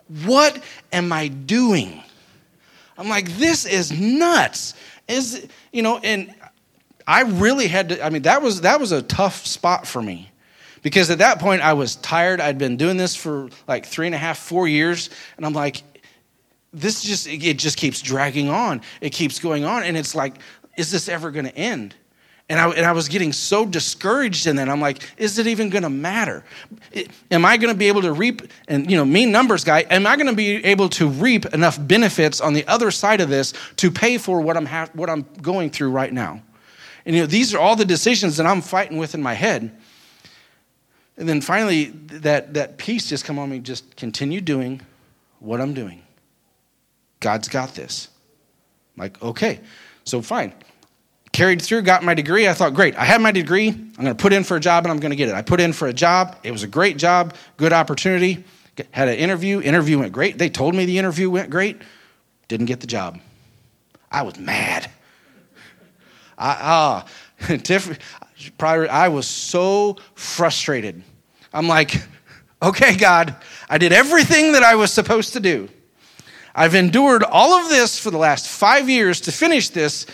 what am I doing? I'm like, this is nuts. Is, you know, and I really had to, I mean, that was that was a tough spot for me. Because at that point, I was tired. I'd been doing this for like three and a half, four years. And I'm like, this just, it just keeps dragging on. It keeps going on. And it's like, is this ever going to end? And I, and I was getting so discouraged in that. I'm like, is it even going to matter? It, am I going to be able to reap, and you know, me numbers guy, am I going to be able to reap enough benefits on the other side of this to pay for what I'm ha- what I'm going through right now? And you know, these are all the decisions that I'm fighting with in my head. And then finally, that, that peace just come on me, just continue doing what I'm doing. God's got this. I'm like, okay, so fine. Carried through, got my degree. I thought, great, I have my degree. I'm going to put in for a job and I'm going to get it. I put in for a job. It was a great job, good opportunity. Had an interview. Interview went great. They told me the interview went great. Didn't get the job. I was mad. I, ah, Tiff, probably, I was so frustrated. I'm like, okay, God, I did everything that I was supposed to do. I've endured all of this for the last five years to finish this.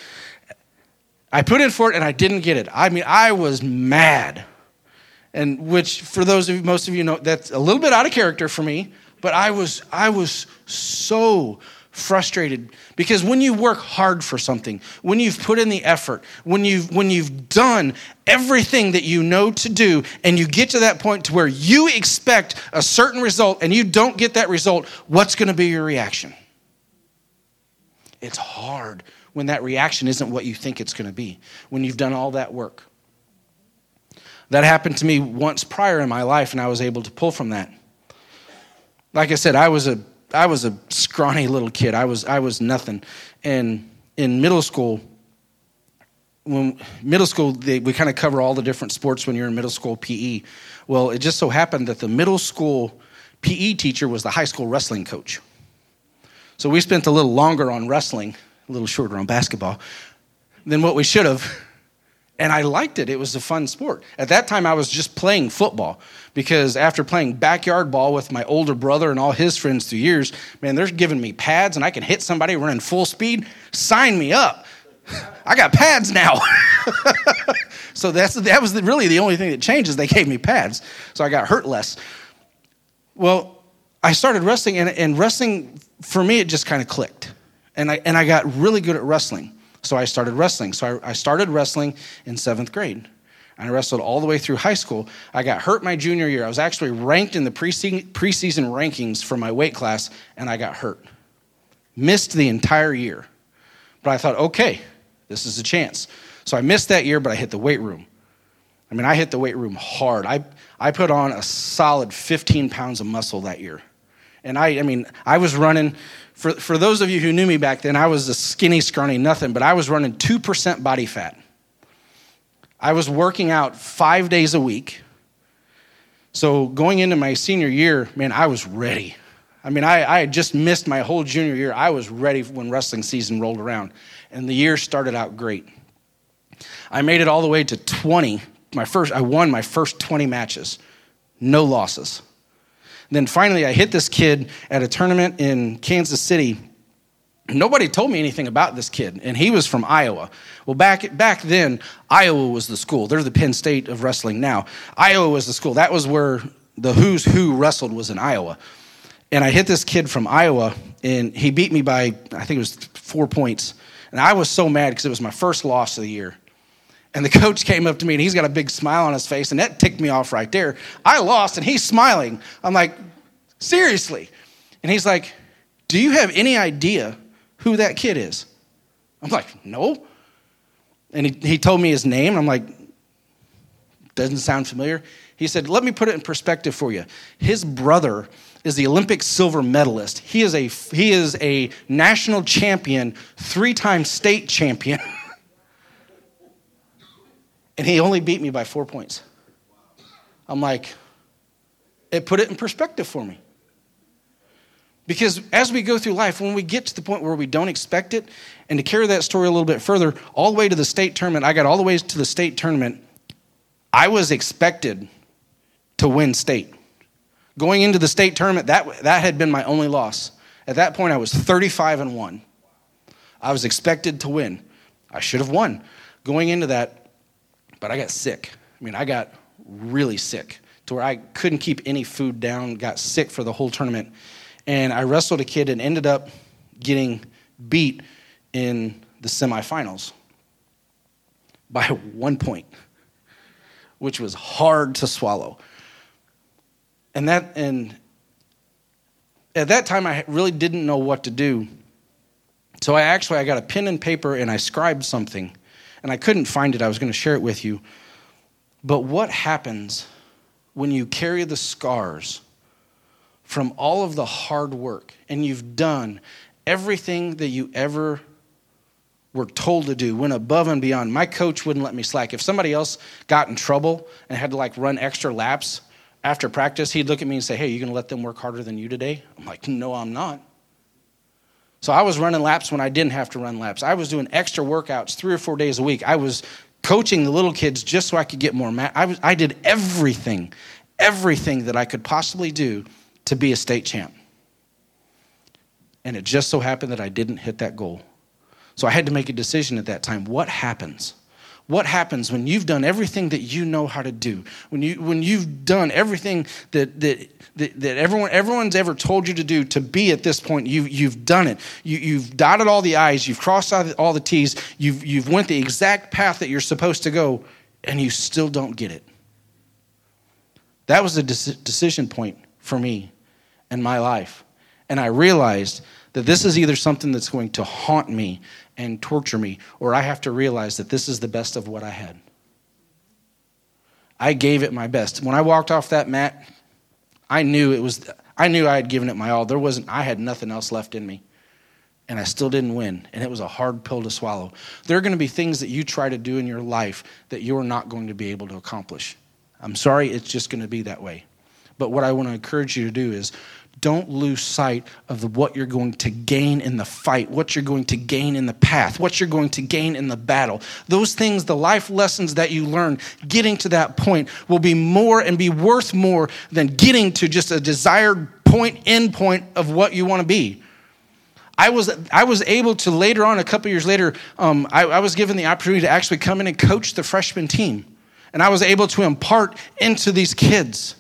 I put in for it and I didn't get it. I mean, I was mad. And which, for those of you, most of you know, that's a little bit out of character for me, but I was, I was so frustrated because when you work hard for something, when you've put in the effort, when you've, when you've done everything that you know to do, and you get to that point to where you expect a certain result and you don't get that result, what's going to be your reaction? It's hard when that reaction isn't what you think it's going to be, when you've done all that work. That happened to me once prior in my life, and I was able to pull from that. Like I said, I was a I was a scrawny little kid. I was I was nothing. And in middle school, when middle school, they, we kind of cover all the different sports when you're in middle school P E. Well, it just so happened that the middle school P E teacher was the high school wrestling coach. So we spent a little longer on wrestling, a little shorter on basketball than what we should have. And I liked it. It was a fun sport. At that time, I was just playing football because after playing backyard ball with my older brother and all his friends through years, man, they're giving me pads and I can hit somebody running full speed. Sign me up. I got pads now. So that's that was the, really the only thing that changed is they gave me pads. So I got hurt less. Well, I started wrestling, and, and wrestling, for me, it just kind of clicked. And I and I got really good at wrestling. So I started wrestling. So I, I started wrestling in seventh grade. And I wrestled all the way through high school. I got hurt my junior year. I was actually ranked in the preseason, preseason rankings for my weight class, and I got hurt. Missed the entire year. But I thought, okay, this is a chance. So I missed that year, but I hit the weight room. I mean, I hit the weight room hard. I, I put on a solid fifteen pounds of muscle that year. And I, I mean, I was running, for, for those of you who knew me back then, I was a skinny, scrawny nothing, but I was running two percent body fat. I was working out five days a week. So going into my senior year, man, I was ready. I mean, I, I had just missed my whole junior year. I was ready when wrestling season rolled around. And the year started out great. I made it all the way to twenty. My first, I won my first twenty matches. No losses. Then finally, I hit this kid at a tournament in Kansas City. Nobody told me anything about this kid, and he was from Iowa. Well, back back then, Iowa was the school. They're the Penn State of wrestling now. Iowa was the school. That was where the who's who wrestled was in Iowa. And I hit this kid from Iowa, and he beat me by, I think it was four points. And I was so mad because it was my first loss of the year. And the coach came up to me, and he's got a big smile on his face, and that ticked me off right there. I lost, and he's smiling. I'm like, seriously? And he's like, do you have any idea who that kid is? I'm like, no. And he, he told me his name, and I'm like, doesn't sound familiar. He said, let me put it in perspective for you. His brother is the Olympic silver medalist. He is a, he is a national champion, three-time state champion. And he only beat me by four points. I'm like, it put it in perspective for me. Because as we go through life, when we get to the point where we don't expect it, and to carry that story a little bit further, all the way to the state tournament, I got all the way to the state tournament, I was expected to win state. Going into the state tournament, that, that had been my only loss. At that point, I was thirty-five and one. I was expected to win. I should have won going into that, but I got sick. I mean, I got really sick to where I couldn't keep any food down, got sick for the whole tournament. And I wrestled a kid and ended up getting beat in the semifinals by one point, which was hard to swallow. And that, and at that time, I really didn't know what to do. So I actually, I got a pen and paper and I scribed something, and I couldn't find it. I was going to share it with you. But what happens when you carry the scars from all of the hard work and you've done everything that you ever were told to do, went above and beyond? My coach wouldn't let me slack. If somebody else got in trouble and had to like run extra laps after practice, he'd look at me and say, hey, you going to let them work harder than you today? I'm like, no, I'm not. So I was running laps when I didn't have to run laps. I was doing extra workouts three or four days a week. I was coaching the little kids just so I could get more. Ma- I was, I did everything, everything that I could possibly do to be a state champ. And it just so happened that I didn't hit that goal. So I had to make a decision at that time. What happens? What happens when you've done everything that you know how to do? When you when you've done everything that that that, that everyone everyone's ever told you to do to be at this point, you you've done it. You you've dotted all the I's, you've crossed all the T's, you've you've went the exact path that you're supposed to go, and you still don't get it. That was a decision point for me in my life, and I realized that this is either something that's going to haunt me and torture me, or I have to realize that this is the best of what I had. I gave it my best. When I walked off that mat, I knew it was, I knew I had given it my all. There wasn't, I had nothing else left in me. And I still didn't win. And it was a hard pill to swallow. There are going to be things that you try to do in your life that you're not going to be able to accomplish. I'm sorry, it's just going to be that way. But what I want to encourage you to do is don't lose sight of the, what you're going to gain in the fight, what you're going to gain in the path, what you're going to gain in the battle. Those things, the life lessons that you learn, getting to that point will be more and be worth more than getting to just a desired point, end point of what you want to be. I was I was able to later on, a couple years later, um, I, I was given the opportunity to actually come in and coach the freshman team. And I was able to impart into these kids.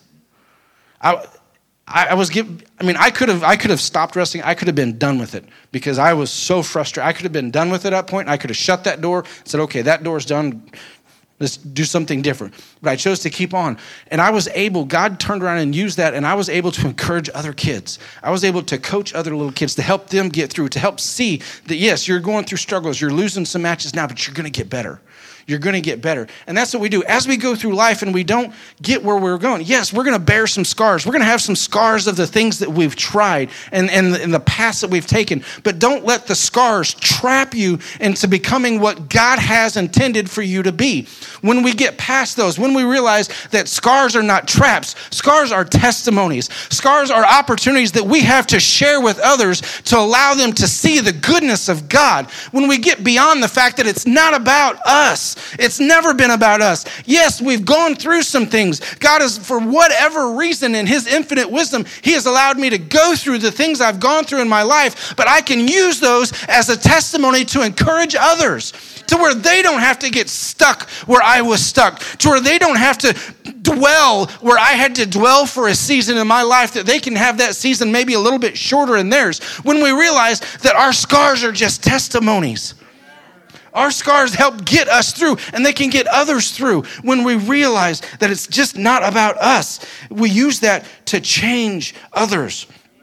I I was give, I mean, I could have, I could have stopped wrestling. I could have been done with it because I was so frustrated. I could have been done with it at that point. And I could have shut that door and said, okay, that door's done. Let's do something different. But I chose to keep on. And I was able, God turned around and used that, and I was able to encourage other kids. I was able to coach other little kids to help them get through, to help see that, yes, you're going through struggles. You're losing some matches now, but you're going to get better. You're going to get better. And that's what we do. As we go through life and we don't get where we're going, yes, we're going to bear some scars. We're going to have some scars of the things that we've tried and, and, and the paths that we've taken. But don't let the scars trap you into becoming what God has intended for you to be. When we get past those, when we realize that scars are not traps, scars are testimonies. Scars are opportunities that we have to share with others to allow them to see the goodness of God. When we get beyond the fact that it's not about us, it's never been about us. Yes, we've gone through some things. God has, for whatever reason, in his infinite wisdom, he has allowed me to go through the things I've gone through in my life, but I can use those as a testimony to encourage others, to where they don't have to get stuck where I was stuck, to where they don't have to dwell where I had to dwell for a season in my life, that they can have that season maybe a little bit shorter in theirs. When we realize that our scars are just testimonies. Our scars help get us through, and they can get others through when we realize that it's just not about us. We use that to change others.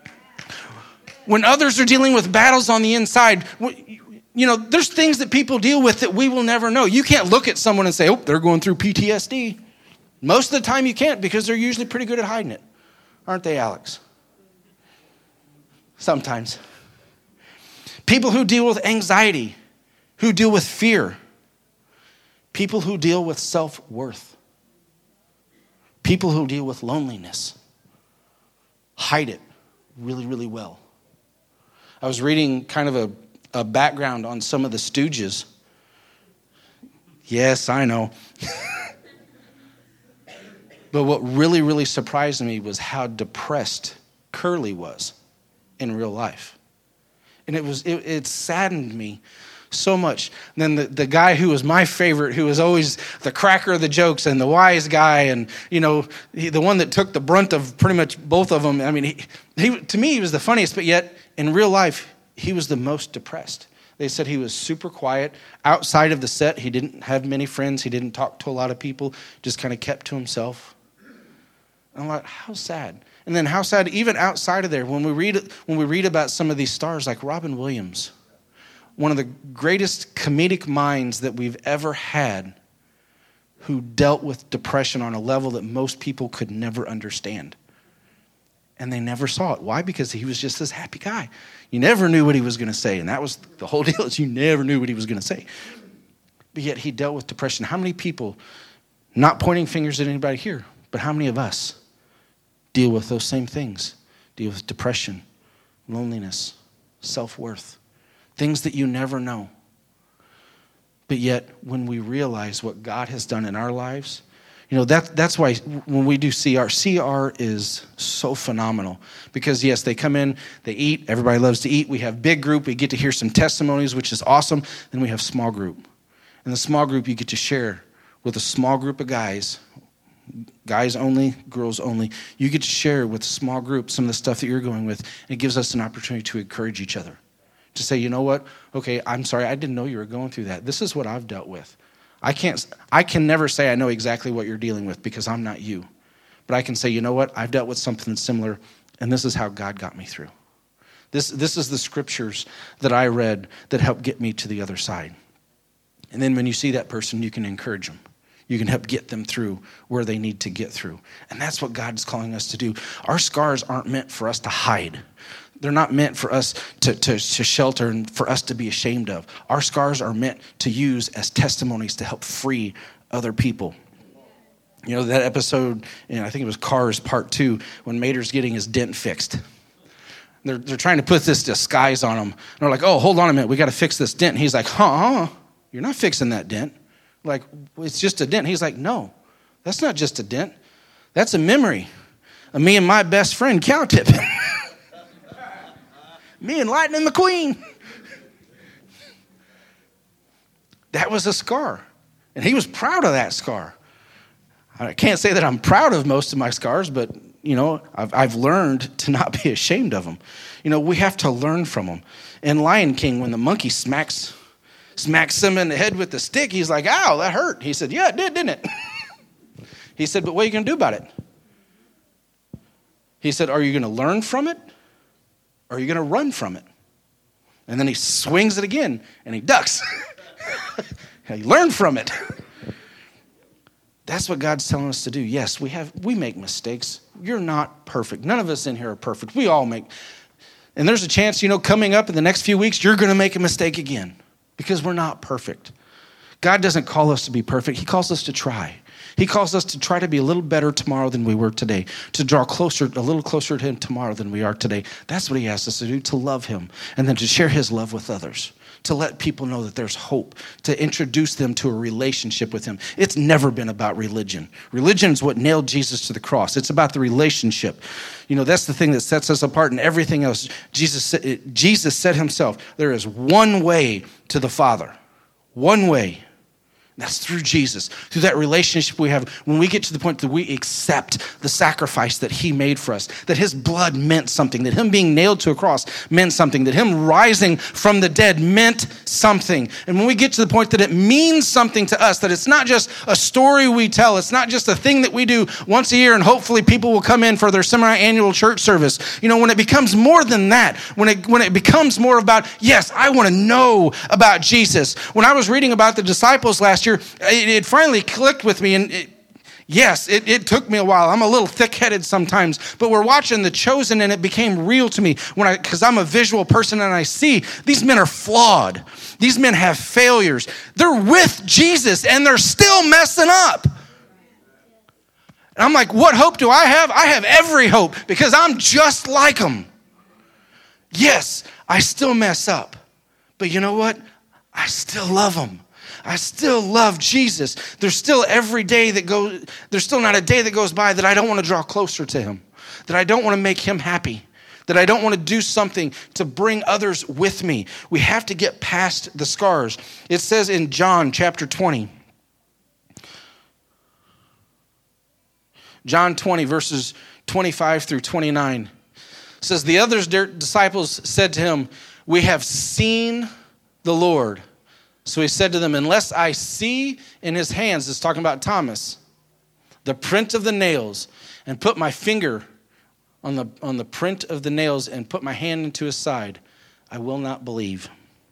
When others are dealing with battles on the inside, you know, there's things that people deal with that we will never know. You can't look at someone and say, oh, they're going through P T S D. Most of the time you can't, because they're usually pretty good at hiding it. Aren't they, Alex? Sometimes. People who deal with anxiety, who deal with fear, people who deal with self-worth, people who deal with loneliness, hide it really, really well. I was reading kind of a, a background on some of the Stooges. Yes, I know. But what really, really surprised me was how depressed Curly was in real life. And it was it, it saddened me so much. And then the, the guy who was my favorite, who was always the cracker of the jokes and the wise guy, and you know, he, the one that took the brunt of pretty much both of them. I mean, he, he to me he was the funniest, but yet in real life he was the most depressed. They said he was super quiet. Outside of the set, he didn't have many friends. He didn't talk to a lot of people, just kind of kept to himself. And I'm like, how sad. And then how sad, even outside of there, when we read when we read about some of these stars like Robin Williams, one of the greatest comedic minds that we've ever had, who dealt with depression on a level that most people could never understand. And they never saw it. Why? Because he was just this happy guy. You never knew what he was going to say. And that was the whole deal, is you never knew what he was going to say. But yet he dealt with depression. How many people, not pointing fingers at anybody here, but how many of us deal with those same things? Deal with depression, loneliness, self-worth, things that you never know. But yet when we realize what God has done in our lives, you know, that, that's why when we do C R, C R is so phenomenal. Because, yes, they come in, they eat. Everybody loves to eat. We have big group. We get to hear some testimonies, which is awesome. Then we have small group. In the small group, you get to share with a small group of guys, guys only, girls only. You get to share with a small group some of the stuff that you're going with. And it gives us an opportunity to encourage each other. To say, you know what? Okay, I'm sorry. I didn't know you were going through that. This is what I've dealt with. I can't, I can never say I know exactly what you're dealing with because I'm not you. But I can say, you know what? I've dealt with something similar, and this is how God got me through. This, this is the scriptures that I read that helped get me to the other side. And then when you see that person, you can encourage them. You can help get them through where they need to get through. And that's what God is calling us to do. Our scars aren't meant for us to hide. They're not meant for us to, to, to shelter and for us to be ashamed of. Our scars are meant to use as testimonies to help free other people. You know, that episode, you know, I think it was Cars Part Two, when Mater's getting his dent fixed. They're, they're trying to put this disguise on him. And they're like, oh, hold on a minute. We got to fix this dent. And he's like, huh? You're not fixing that dent. Like, it's just a dent. He's like, no, that's not just a dent. That's a memory of me and my best friend, Cowtip. Me and Lightning McQueen. That was a scar. And he was proud of that scar. I can't say that I'm proud of most of my scars, but, you know, I've, I've learned to not be ashamed of them. You know, we have to learn from them. In Lion King, when the monkey smacks smacks Simba in the head with the stick, he's like, ow, that hurt. He said, yeah, it did, didn't it? He said, but what are you going to do about it? He said, are you going to learn from it? Or are you going to run from it? And then he swings it again, and he ducks. He learned from it. That's what God's telling us to do. Yes, we have we make mistakes. You're not perfect. None of us in here are perfect. We all make. And there's a chance, you know, coming up in the next few weeks, you're going to make a mistake again because we're not perfect. God doesn't call us to be perfect. He calls us to try. He calls us to try to be a little better tomorrow than we were today, to draw closer, a little closer to him tomorrow than we are today. That's what he asks us to do, to love him, and then to share his love with others, to let people know that there's hope, to introduce them to a relationship with him. It's never been about religion. Religion is what nailed Jesus to the cross. It's about the relationship. You know, that's the thing that sets us apart and everything else. Jesus, Jesus said himself, there is one way to the Father, one way. That's through Jesus, through that relationship we have. When we get to the point that we accept the sacrifice that he made for us, that his blood meant something, that him being nailed to a cross meant something, that him rising from the dead meant something. And when we get to the point that it means something to us, that it's not just a story we tell, it's not just a thing that we do once a year and hopefully people will come in for their semi-annual church service. You know, when it becomes more than that, when it, when it becomes more about, yes, I want to know about Jesus. When I was reading about the disciples last year, It, it finally clicked with me, and it, yes, it, it took me a while. I'm a little thick-headed sometimes, but we're watching The Chosen, and it became real to me when I, because I'm a visual person, and I see these men are flawed. These men have failures. They're with Jesus, and they're still messing up. And I'm like, what hope do I have? I have every hope because I'm just like them. Yes, I still mess up, but you know what? I still love them. I still love Jesus. There's still every day that goes, there's still not a day that goes by that I don't want to draw closer to him, that I don't want to make him happy, that I don't want to do something to bring others with me. We have to get past the scars. It says in John chapter twenty, John twenty, verses twenty-five through twenty-nine, says, the other disciples said to him, we have seen the Lord. So he said to them, unless I see in his hands, it's talking about Thomas, the print of the nails, and put my finger on the, on the print of the nails and put my hand into his side, I will not believe.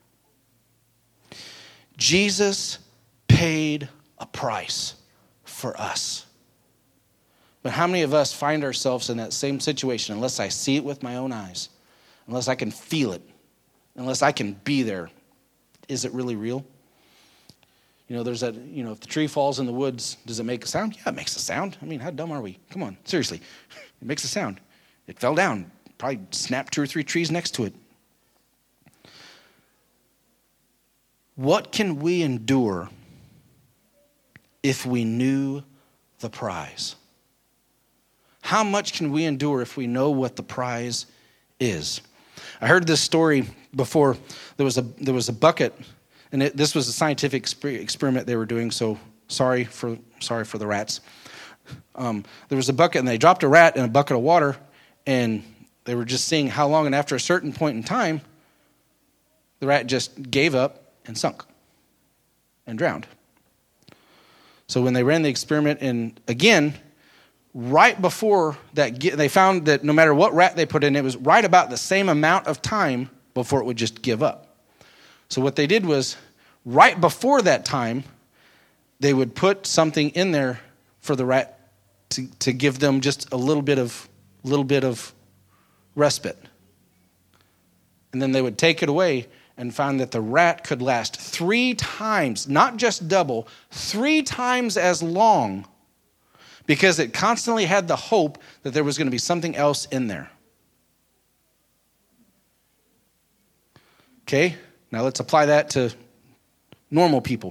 Jesus paid a price for us. But how many of us find ourselves in that same situation? Unless I see it with my own eyes, unless I can feel it, unless I can be there, is it really real? You know, there's that, you know, if the tree falls in the woods, does it make a sound? Yeah, it makes a sound. I mean, how dumb are we? Come on, seriously. It makes a sound. It fell down, probably snapped two or three trees next to it. What can we endure if we knew the prize? How much can we endure if we know what the prize is? I heard this story before. There was a there was a bucket, and it, this was a scientific exper- experiment they were doing. So sorry for sorry for the rats. Um, there was a bucket, and they dropped a rat in a bucket of water, and they were just seeing how long. And after a certain point in time, the rat just gave up and sunk and drowned. So when they ran the experiment, and again, right before that, they found that no matter what rat they put in, it was right about the same amount of time before it would just give up. So what they did was, right before that time, they would put something in there for the rat to, to give them just a little bit of little bit of respite. And then they would take it away and found that the rat could last three times, not just double, three times as long, because it constantly had the hope that there was going to be something else in there. Okay, now let's apply that to normal people.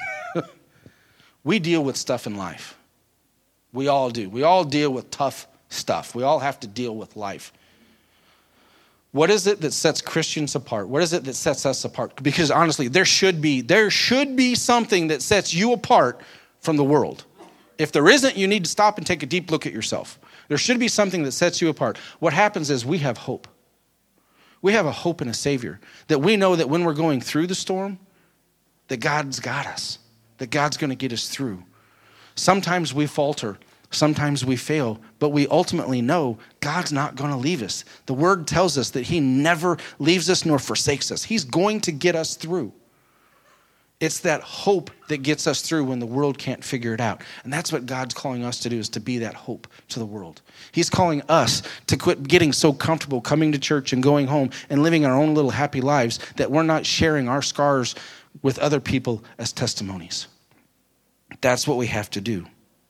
We deal with stuff in life. We all do. We all deal with tough stuff. We all have to deal with life. What is it that sets Christians apart? What is it that sets us apart? Because honestly, there should be, there should be something that sets you apart from the world. If there isn't, you need to stop and take a deep look at yourself. There should be something that sets you apart. What happens is we have hope. We have a hope and a Savior, that we know that when we're going through the storm, that God's got us, that God's going to get us through. Sometimes we falter, sometimes we fail, but we ultimately know God's not going to leave us. The Word tells us that He never leaves us nor forsakes us. He's going to get us through. It's that hope that gets us through when the world can't figure it out. And that's what God's calling us to do, is to be that hope to the world. He's calling us to quit getting so comfortable coming to church and going home and living our own little happy lives that we're not sharing our scars with other people as testimonies. That's what we have to do.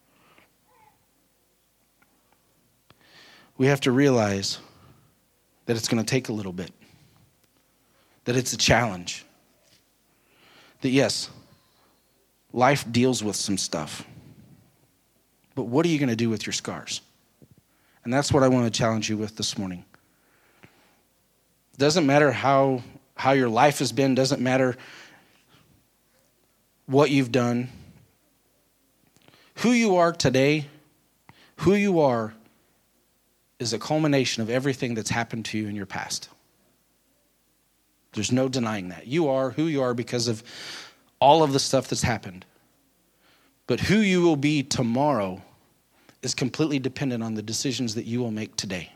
We have to realize that it's going to take a little bit, that it's a challenge. That yes, life deals with some stuff. But what are you going to do with your scars? And that's what I want to challenge you with this morning. Doesn't matter how, how your life has been, doesn't matter what you've done. Who you are today, who you are, is a culmination of everything that's happened to you in your past. There's no denying that. You are who you are because of all of the stuff that's happened. But who you will be tomorrow is completely dependent on the decisions that you will make today.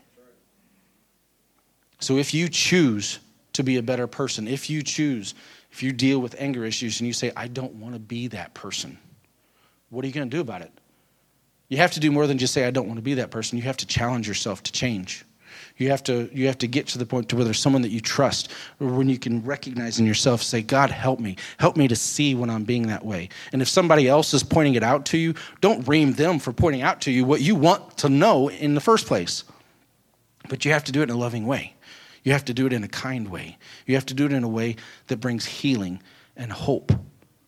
So if you choose to be a better person, if you choose, if you deal with anger issues and you say, I don't want to be that person, what are you going to do about it? You have to do more than just say, I don't want to be that person. You have to challenge yourself to change. You have to you have to get to the point to where there's someone that you trust, or when you can recognize in yourself, say, God, help me. Help me to see when I'm being that way. And if somebody else is pointing it out to you, don't ream them for pointing out to you what you want to know in the first place. But you have to do it in a loving way. You have to do it in a kind way. You have to do it in a way that brings healing and hope.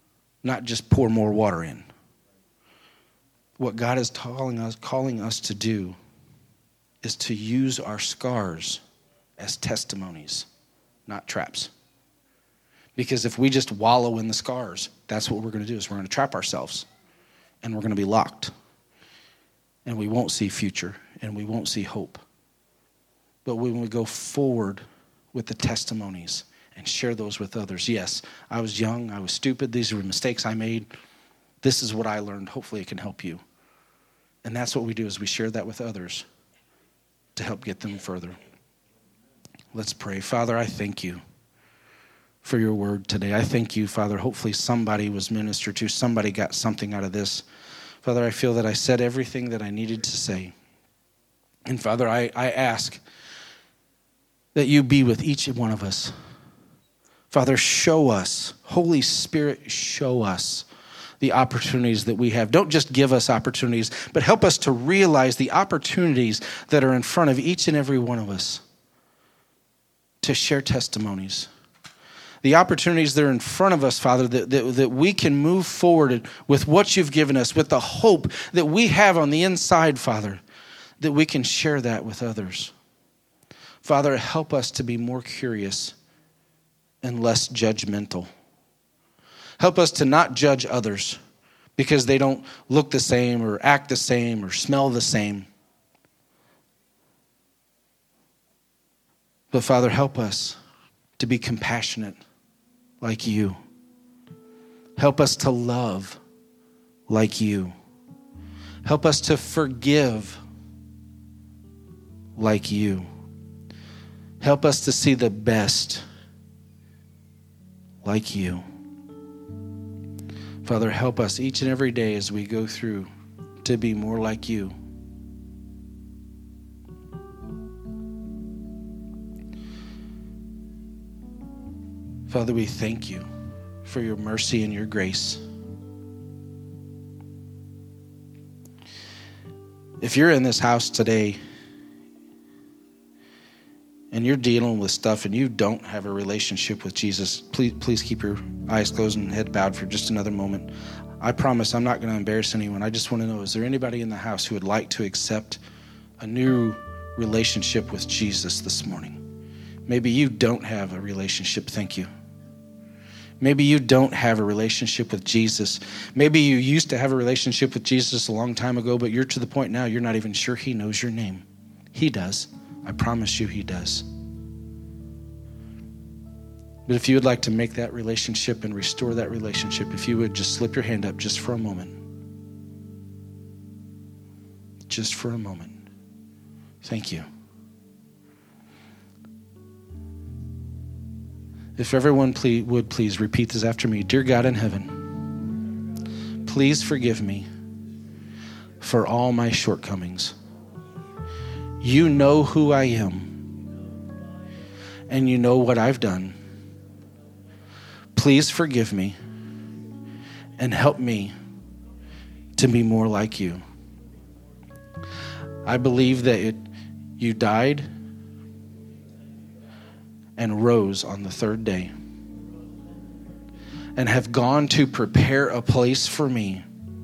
not just pour more water in. What God is calling us, calling us to do is to use our scars as testimonies, not traps. Because if we just wallow in the scars, that's what we're going to do, is we're going to trap ourselves, and we're going to be locked. And we won't see future, and we won't see hope. But when we go forward with the testimonies and share those with others, yes, I was young, I was stupid, these were mistakes I made. This is what I learned. Hopefully it can help you. And that's what we do, is we share that with others to help get them further. Let's pray. Father, I thank you for your word today. I thank you, Father. Hopefully somebody was ministered to. Somebody got something out of this. Father, I feel that I said everything that I needed to say. And Father, I, I ask that you be with each one of us. Father, show us. Holy Spirit, show us the opportunities that we have. Don't just give us opportunities, but help us to realize the opportunities that are in front of each and every one of us to share testimonies. The opportunities that are in front of us, Father, that, that, that we can move forward with what you've given us, with the hope that we have on the inside, Father, that we can share that with others. Father, help us to be more curious and less judgmental. Help us to not judge others because they don't look the same or act the same or smell the same. But Father, help us to be compassionate like you. Help us to love like you. Help us to forgive like you. Help us to see the best like you. Father, help us each and every day as we go through to be more like you. Father, we thank you for your mercy and your grace. If you're in this house today and you're dealing with stuff and you don't have a relationship with Jesus, please please keep your eyes closed and head bowed for just another moment. I promise I'm not going to embarrass anyone. I just want to know, is there anybody in the house who would like to accept a new relationship with Jesus this morning? Maybe you don't have a relationship. Thank you. Maybe you don't have a relationship with Jesus. Maybe you used to have a relationship with Jesus a long time ago, but you're to the point now you're not even sure he knows your name. He does. I promise you he does. But if you would like to make that relationship and restore that relationship, if you would just slip your hand up just for a moment. Just for a moment. Thank you. If everyone please, would please repeat this after me. Dear God in heaven, please forgive me for all my shortcomings. You know who I am, and you know what I've done. Please forgive me and help me to be more like you. I believe that it, you died and rose on the third day and have gone to prepare a place for me.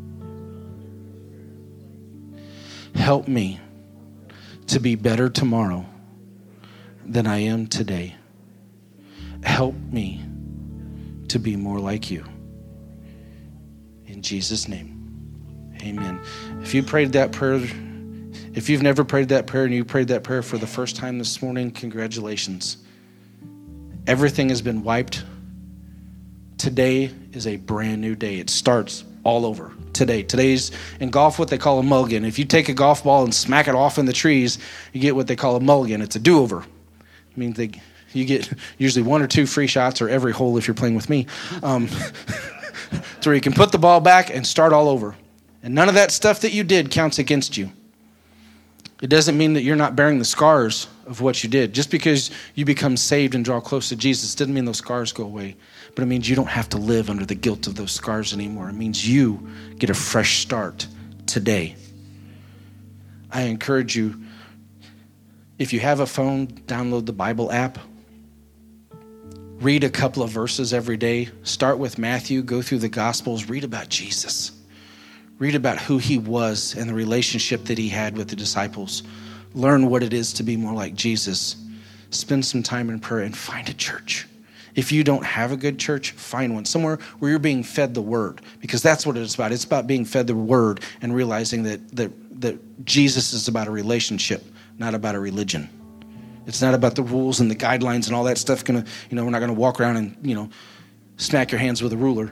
Help me to be better tomorrow than I am today. Help me to be more like you. In Jesus' name, amen. If you prayed that prayer, if you've never prayed that prayer and you prayed that prayer for the first time this morning, congratulations. Everything has been wiped. Today is a brand new day. It starts all over today. Today's in golf what they call a mulligan. If you take a golf ball and smack it off in the trees, you get what they call a mulligan. It's a do-over. It means they, you get usually one or two free shots or every hole if you're playing with me. Um, so where you can put the ball back and start all over. And none of that stuff that you did counts against you. It doesn't mean that you're not bearing the scars of what you did. Just because you become saved and draw close to Jesus doesn't mean those scars go away. But it means you don't have to live under the guilt of those scars anymore. It means you get a fresh start today. I encourage you, if you have a phone, download the Bible app. Read a couple of verses every day. Start with Matthew, go through the Gospels, read about Jesus. Read about who he was and the relationship that he had with the disciples. Learn what it is to be more like Jesus. Spend some time in prayer and find a church. If you don't have a good church, find one. Somewhere where you're being fed the word, because that's what it's about. It's about being fed the word and realizing that, that, that Jesus is about a relationship, not about a religion. It's not about the rules and the guidelines and all that stuff. Gonna, you know, we're not going to walk around and, you know, smack your hands with a ruler.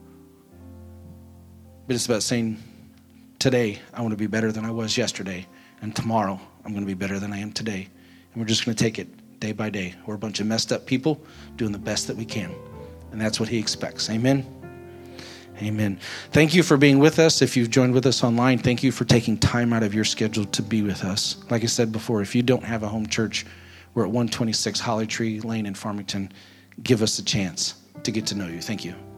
But it's about saying, today, I want to be better than I was yesterday. And tomorrow, I'm going to be better than I am today. And we're just going to take it day by day. We're a bunch of messed up people doing the best that we can. And that's what he expects. Amen? Amen. Thank you for being with us. If you've joined with us online, thank you for taking time out of your schedule to be with us. Like I said before, if you don't have a home church, we're at one twenty-six Holly Tree Lane in Farmington. Give us a chance to get to know you. Thank you.